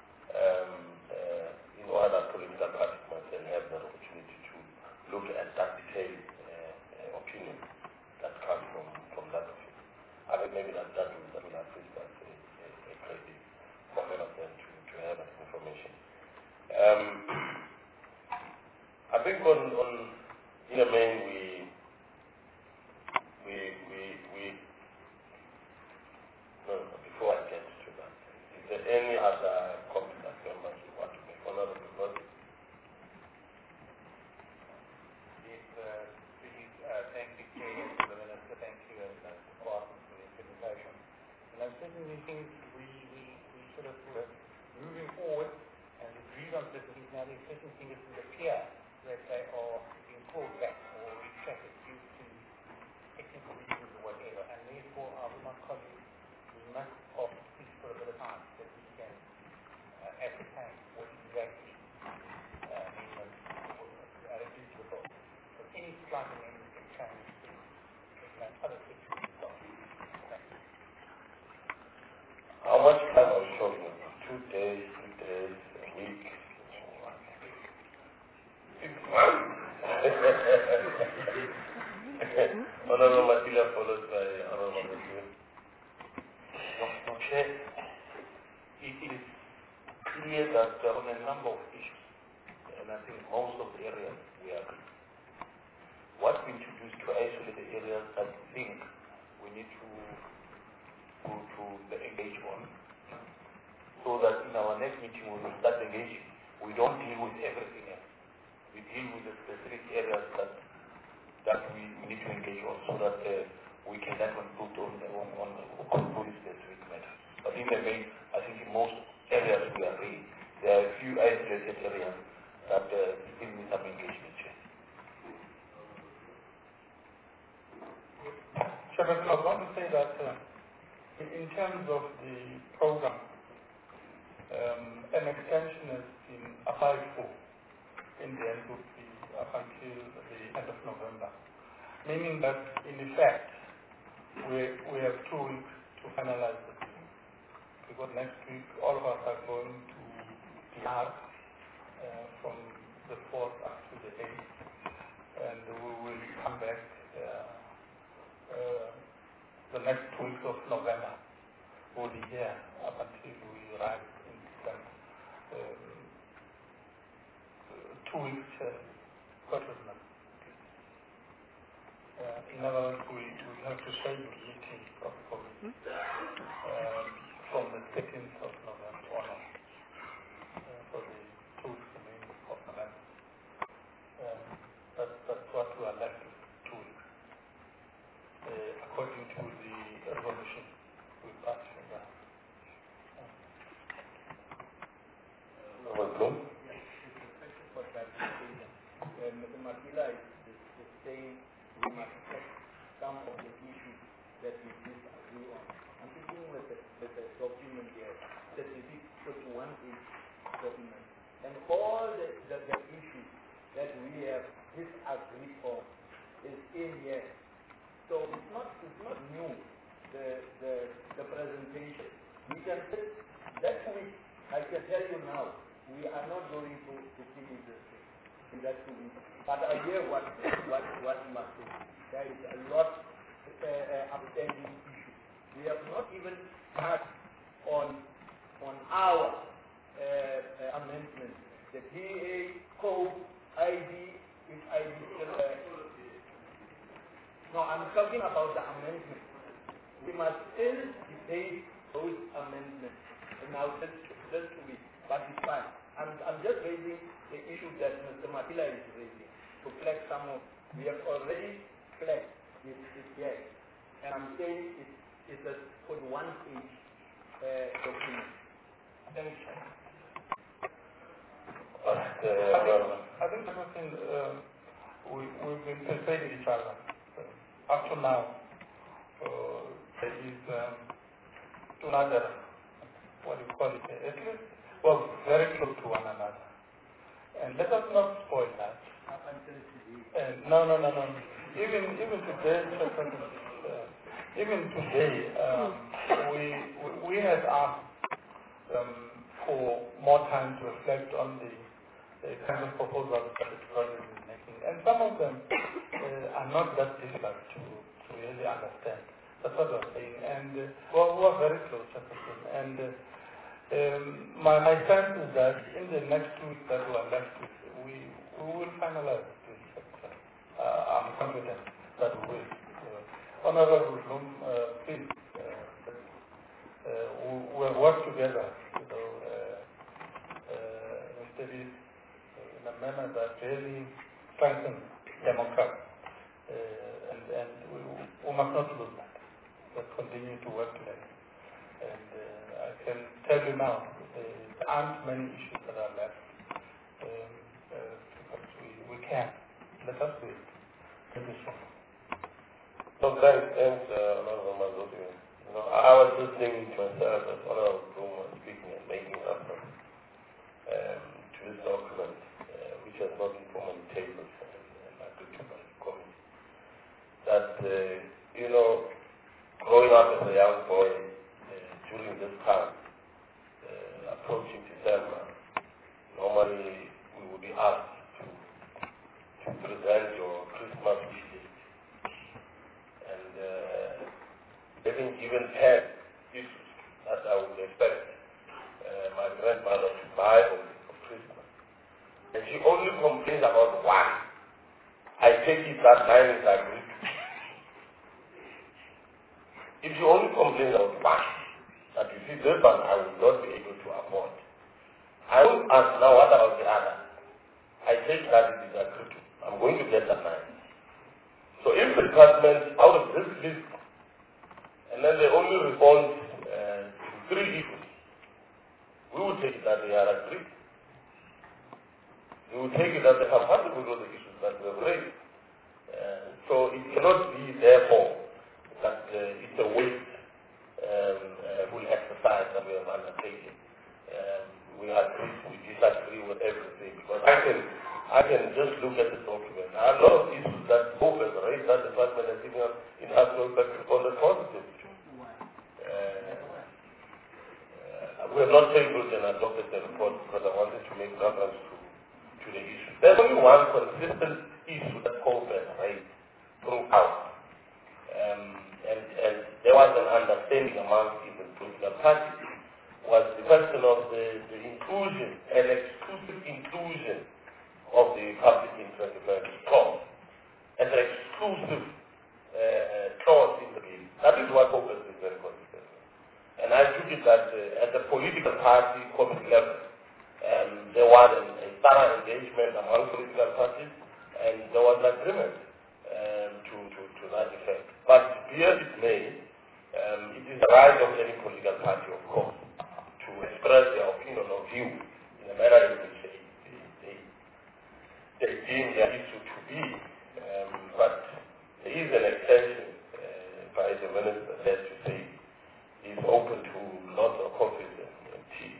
in order for political participants and have the opportunity to look at that detailed opinion that comes from that office. I think maybe that will assist us a great deal for all of them to have that information. I think in the main before I get to that, is there any other comments that you this work. Moving forward, and agreed on certain things, now there's certain things that would appear that they are being pulled back or retracted due to technical issues or whatever, and therefore my colleagues, we must ask please for a bit of time that we can ascertain what exactly amendments are eligible. So any slight amendments can change the other sections as well. How much time are we talking about? 2 days, 3 days, a week? 6 months? Honorable Matila followed by Honorable Matila. Dr. Chair, it is clear that on a number of issues, and I think most of the areas we agree. What we need to do is to isolate the areas that we think we need to engage on, so that in our next meeting when we start engaging, we don't deal with everything else. We deal with the specific areas that we need to engage on, so that we can then conclude on specific matters. But in the main, I think in most areas we agree. There are a few isolated areas that still need some engagement. Chairman, I want to say that in terms of the program, an extension has been applied for in the end would be up until the end of November, meaning that in effect we have 2 weeks to finalize the deal. Because next week all of us are going to DR from the 4th up to the 8th, and we will come back the next 2 weeks of November. We'll be here up until we arrive in December. 2 weeks, what was that? In other words, we have to schedule meetings probably from the 13th of November on for the 2 weeks remaining of November. That's what we are left with, 2 weeks. According to the resolution we passed from that. Bloom? Thank you for clarification. Mr. Matila is saying we must check some of the issues that we disagree on. I'm thinking with the document here, specific 41-page document, and all the issues that we have disagreed on is in here. So it's not new, the presentation. We can say that week, I can tell you now, we are not going to finish this thing in that 2 weeks. But I hear what you must say. There is a lot outstanding issues. We have not even touched on our amendment. The DA code ID is ID. No, I'm talking about the amendment. We must still debate those amendments. And now just to be, but it's fine. I'm just raising the issue that Mr. Matila is raising to flag some of. We have already flagged it here, and I'm saying it's a 41-page document. Thank you. I think everything we've been persuading each other. Up to now, there is another, what do you call it, at least, well, very close to one another. And let us not spoil that. No. Even today, we had asked for more time to reflect on the kind of proposals that the project is making. And some of them are not that difficult to really understand. That's what I'm saying. And we're very close, and my sense is that in the next 2 weeks that we are left with, we will finalize this. I'm confident that we will. Honorable Bloom, please, we'll work together, in a manner that really strengthens democracy. And we must not lose that. Let's continue to work together. And I can tell you now, there aren't many issues that are left because we can. Let us do it. Let us do it. So thanks, Honorable Mazotti. I was just thinking to myself as Honorable Bloom was speaking and making reference to this document, which has not been formally tabled and agreed to by the committee. That, growing up as a young boy during this time, approaching December, normally we would be asked to present your Christmas wish list. And having given 10 issues that I would expect my grandmother to buy for Christmas, and she only complains about one. I take it that 9 is agreed. If you only complain about one, that you see this one I will not be able to afford, I won't ask now what about the other. I take that it is agreed. I'm going to get that 9. So if the department out of this list, and then they only respond to 3 issues, we will take it that they are agreed. We will take it that they have compatible with the issues that we have raised. So it cannot be therefore that it's a waste full exercise that we have undertaken. We agree, we disagree with everything, because I can just look at the document. There are a lot of issues that both has raised that the department has given us in actual fact responded positively. We have not tabled and adopted the report because I wanted to make reference to the issue. There's only one consistent issue that COPE has raised throughout. And there was an understanding among even political parties, was the question of the inclusion, an exclusive inclusion of the public interest clause as an exclusive clause in the bill. That is what COPE has been very consistent. And I took it that at the political party committee level, there was a thorough engagement among political parties, and there was an agreement to that effect. But be as it may, it is the right of any political party, of course, to express their opinion or view in a manner in which they deem their issue to be. But there is an extension by the minister that to say is open to lots of coffees and tea.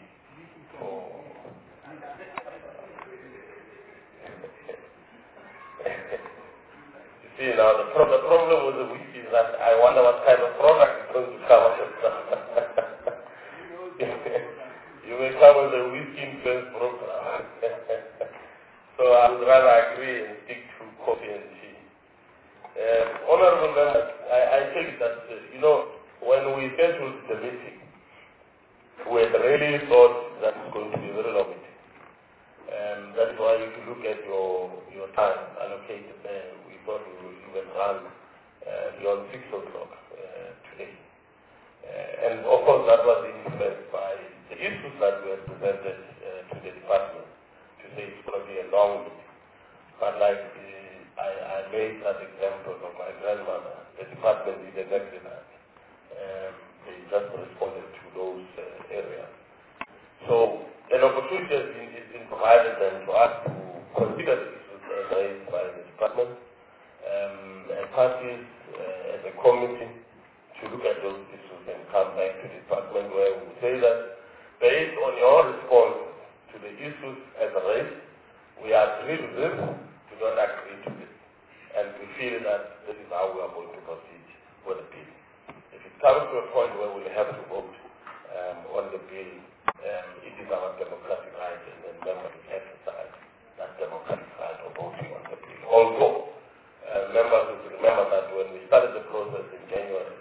You see now, the problem with the whiskey is that I wonder what kind of product is going to come out of that. You may come with a whiskey influence program. So I would rather agree and stick to coffee and tea. Honorable members, I think that, when we scheduled the meeting, we had really thought that it was going to be a very long meeting. That's why if you look at your time allocated there, we thought we would even run beyond 6 o'clock today. And of course that was influenced by the issues that were presented to the department to say it's going to be a long meeting. But like I made that example of my grandmother, the department did exactly that. They just responded to those areas. So an opportunity has been provided then to us to consider the issues raised by the department and parties as a committee to look at those issues and come back to the department where we say that based on your response to the issues as raised, we agree with this, we don't agree to this. And we feel that this is how we are going to proceed with the bill. If it comes to a point where we have to vote on the bill, it is our democratic right, and then members exercise that democratic right of voting on the bill. Although, members should remember that when we started the process in January,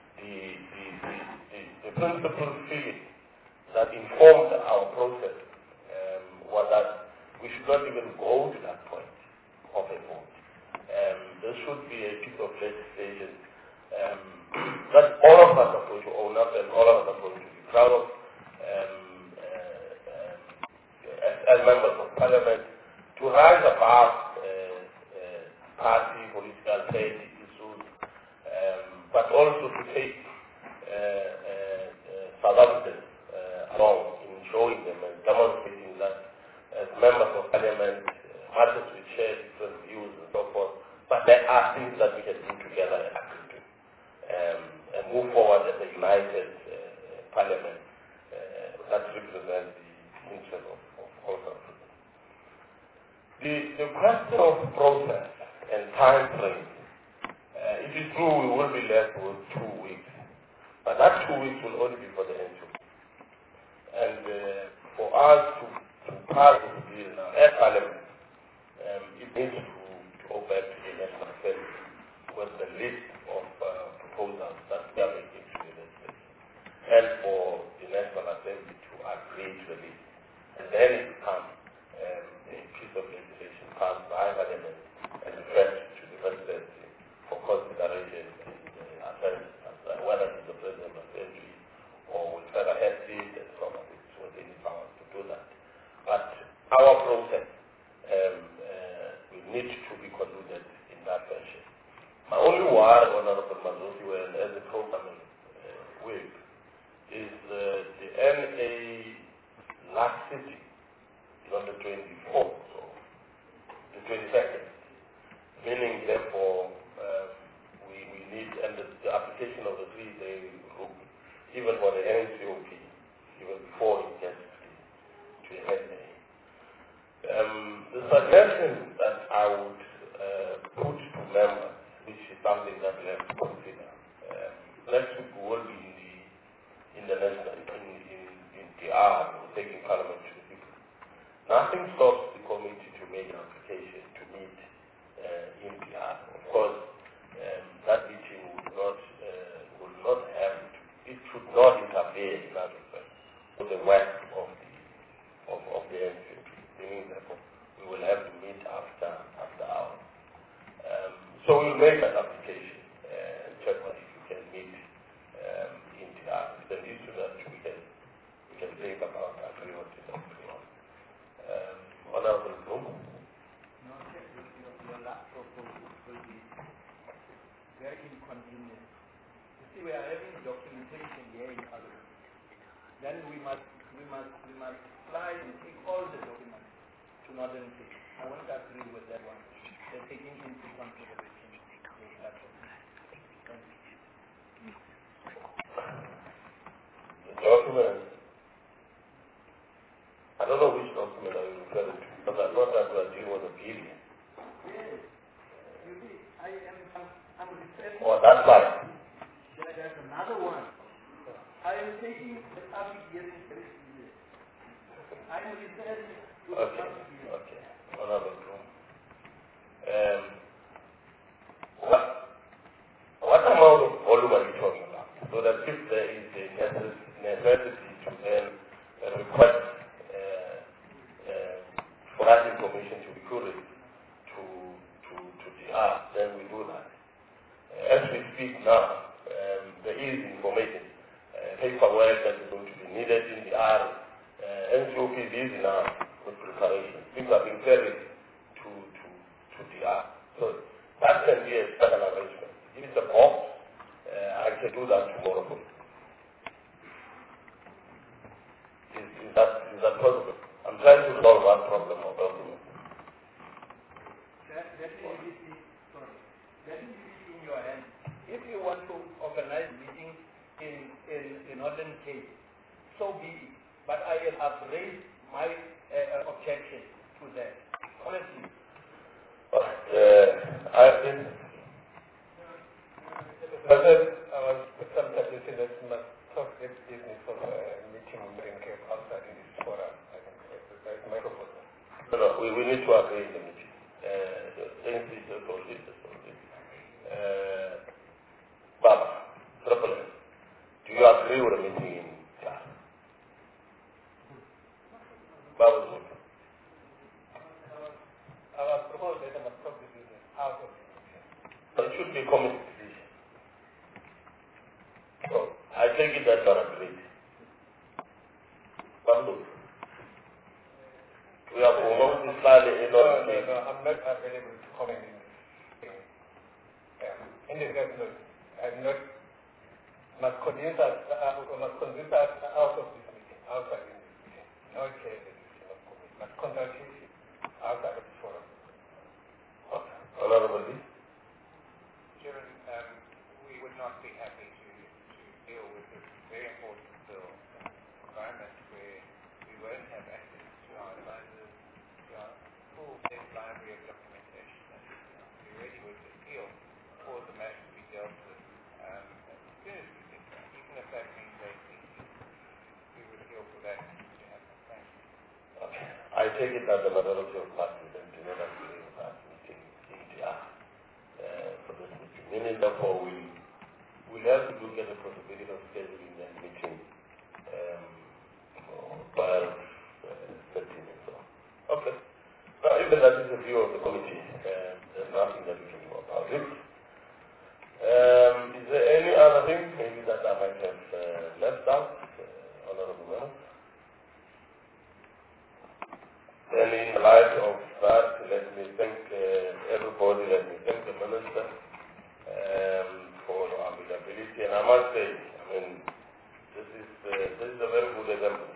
the principal feeling that informed our process was that we should not even go to that point of a vote. There should be a piece of legislation that all of us are going to own up and all of us are going to be proud of as members of parliament, to rise above party, political issues, but also to take parliamentarians along in showing them and demonstrating that as members of parliament, matters we share different views and so forth, but there are things that we can do together and agree to, and move forward as a united parliament that represents the interest of all South Africans. The question of process and time frame, it is true we will be left with 2 weeks, but that 2 weeks will only be for the NGO. And for us to pass this bill now at Parliament, it needs to go back to the National Assembly with the list of proposals that we are making to the legislature, and for the National Assembly to agree to the list. And then it becomes a piece of legislation passed by Parliament and referred to the Presidency for consideration and assent, whether it's the President of the Assembly or will further head it and so on. It's within his powers to do that. But our process will need to be concluded in that fashion. My only worry, Honorable Mazosi, as a programming whip, is the NA last sitting on the 24th, so the 22nd, meaning therefore we need, and the application of the 3-day rule, even for the NCOP, even before it gets to the NA. The suggestion that I would put to members, which is something that we have to consider, next week we will be in the national, in DR, taking Parliament to the people. Nothing stops the committee to make an application to meet in DR. Of course, that meeting would not have to, it should not interfere in that respect with the work of the NCOP. Meaning therefore we will have to meet after hours. So we'll make that application and check if we can meet in DR. It's an issue that we can think about, agree on, disagree on. Honorable Bloom. No, your last proposal will be very inconvenient. You see, we are having documentation here in Parliament. Then we must fly and take all the documents to Northern Cape. I won't agree with that one. They're taking into consideration that the document, I don't know which document are you referring to, because I thought that we are dealing with a billion. Yes. You see, I'm referring. Oh, that's right. There's another one. I am taking the public hearing very serious. I am referring to the public hearing. Okay. Honorable Bloom. What amount of volume are you talking about? So that if there is a necessity to then request for that information to be current to DR, then we do that. As we speak now, there is information, paperwork that is going to be needed in DR. NCOP is busy now with preparation. Things are being carried to DR. So that can be a special arrangement. If it's a box, I can do that tomorrow for you. Is that possible? I'm trying to solve one problem of document. That is in your hands. If you want to organize meetings in Northern Cape, so be it. But I have raised my objection to that. Honestly. I was suggesting that we must talk this business of meeting in Cape outside in this forum. I think that's my proposal. No, we need to agree in the meeting. Baba, Triple S, do you agree with the meeting in class? Baba, I was proposed that I must talk this business out of the meeting. So it should be a common decision. So I take it that you are agreed. Baba, we are promoting slightly in order to... No, I'm not available to comment in this. In this case, no, I'm not must convince us out of this meeting, outside this meeting. No chair the decision of committee, but consultation outside of the forum. Okay. Honorable Lee? Chairman, we would not be happy to deal with this very important bill in an environment where we won't have access to our advisors, to our full library of documentation, and we really would appeal for the matter to be dealt with as soon as we can, even if that means waiting. We would appeal for that to happen. Thank you. Okay. I take it that the majority of parties and do not agree with that meeting CDR for this meeting. Meaning, therefore, we'll have to look at the possibility of scheduling that meeting for 12, 13 and so on. Okay. Now, even that is the view of the committee, there's nothing that we can do about it. Is there any other thing maybe that I might have left out, Honorable Member? Then in light of that, let me thank everybody, let me thank the Minister for your availability. And I must say, I mean, this is a very good example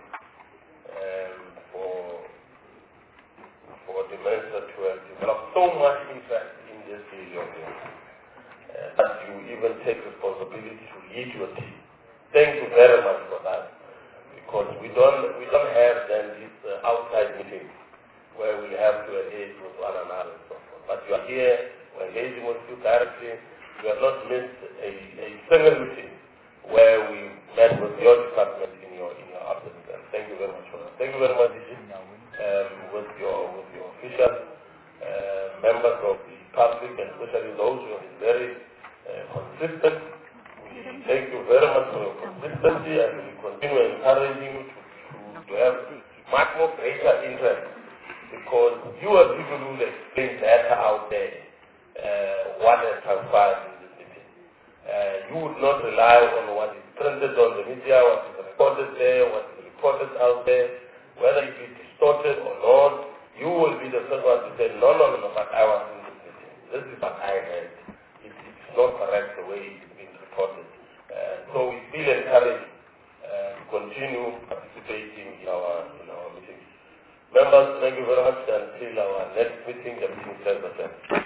for the Minister to have developed so much interest in this area that you even take responsibility to lead your team. Thank you very much for that, because we don't have then these outside meetings where we have to engage with one another and so forth. But you are here, we're engaging with you directly. You have not missed a single meeting where we met with your department in your absence. And thank you very much for that. Thank you very much, with your officials, members of the public, and especially those who have been very consistent. We thank you very much for your consistency, and we continue encouraging you to have much more greater interest, because you are people who will explain better out there what has transpired in this meeting. You would not rely on what is printed on the media, what is recorded there, what is recorded out there, whether it is distorted or not. You will be the first one to say, no, but I was in this meeting. This is what I heard. It's not correct the way it's been reported. So we feel encouraged to continue participating in our meetings. Members, thank you very much. Until our next meeting, the meeting is adjourned.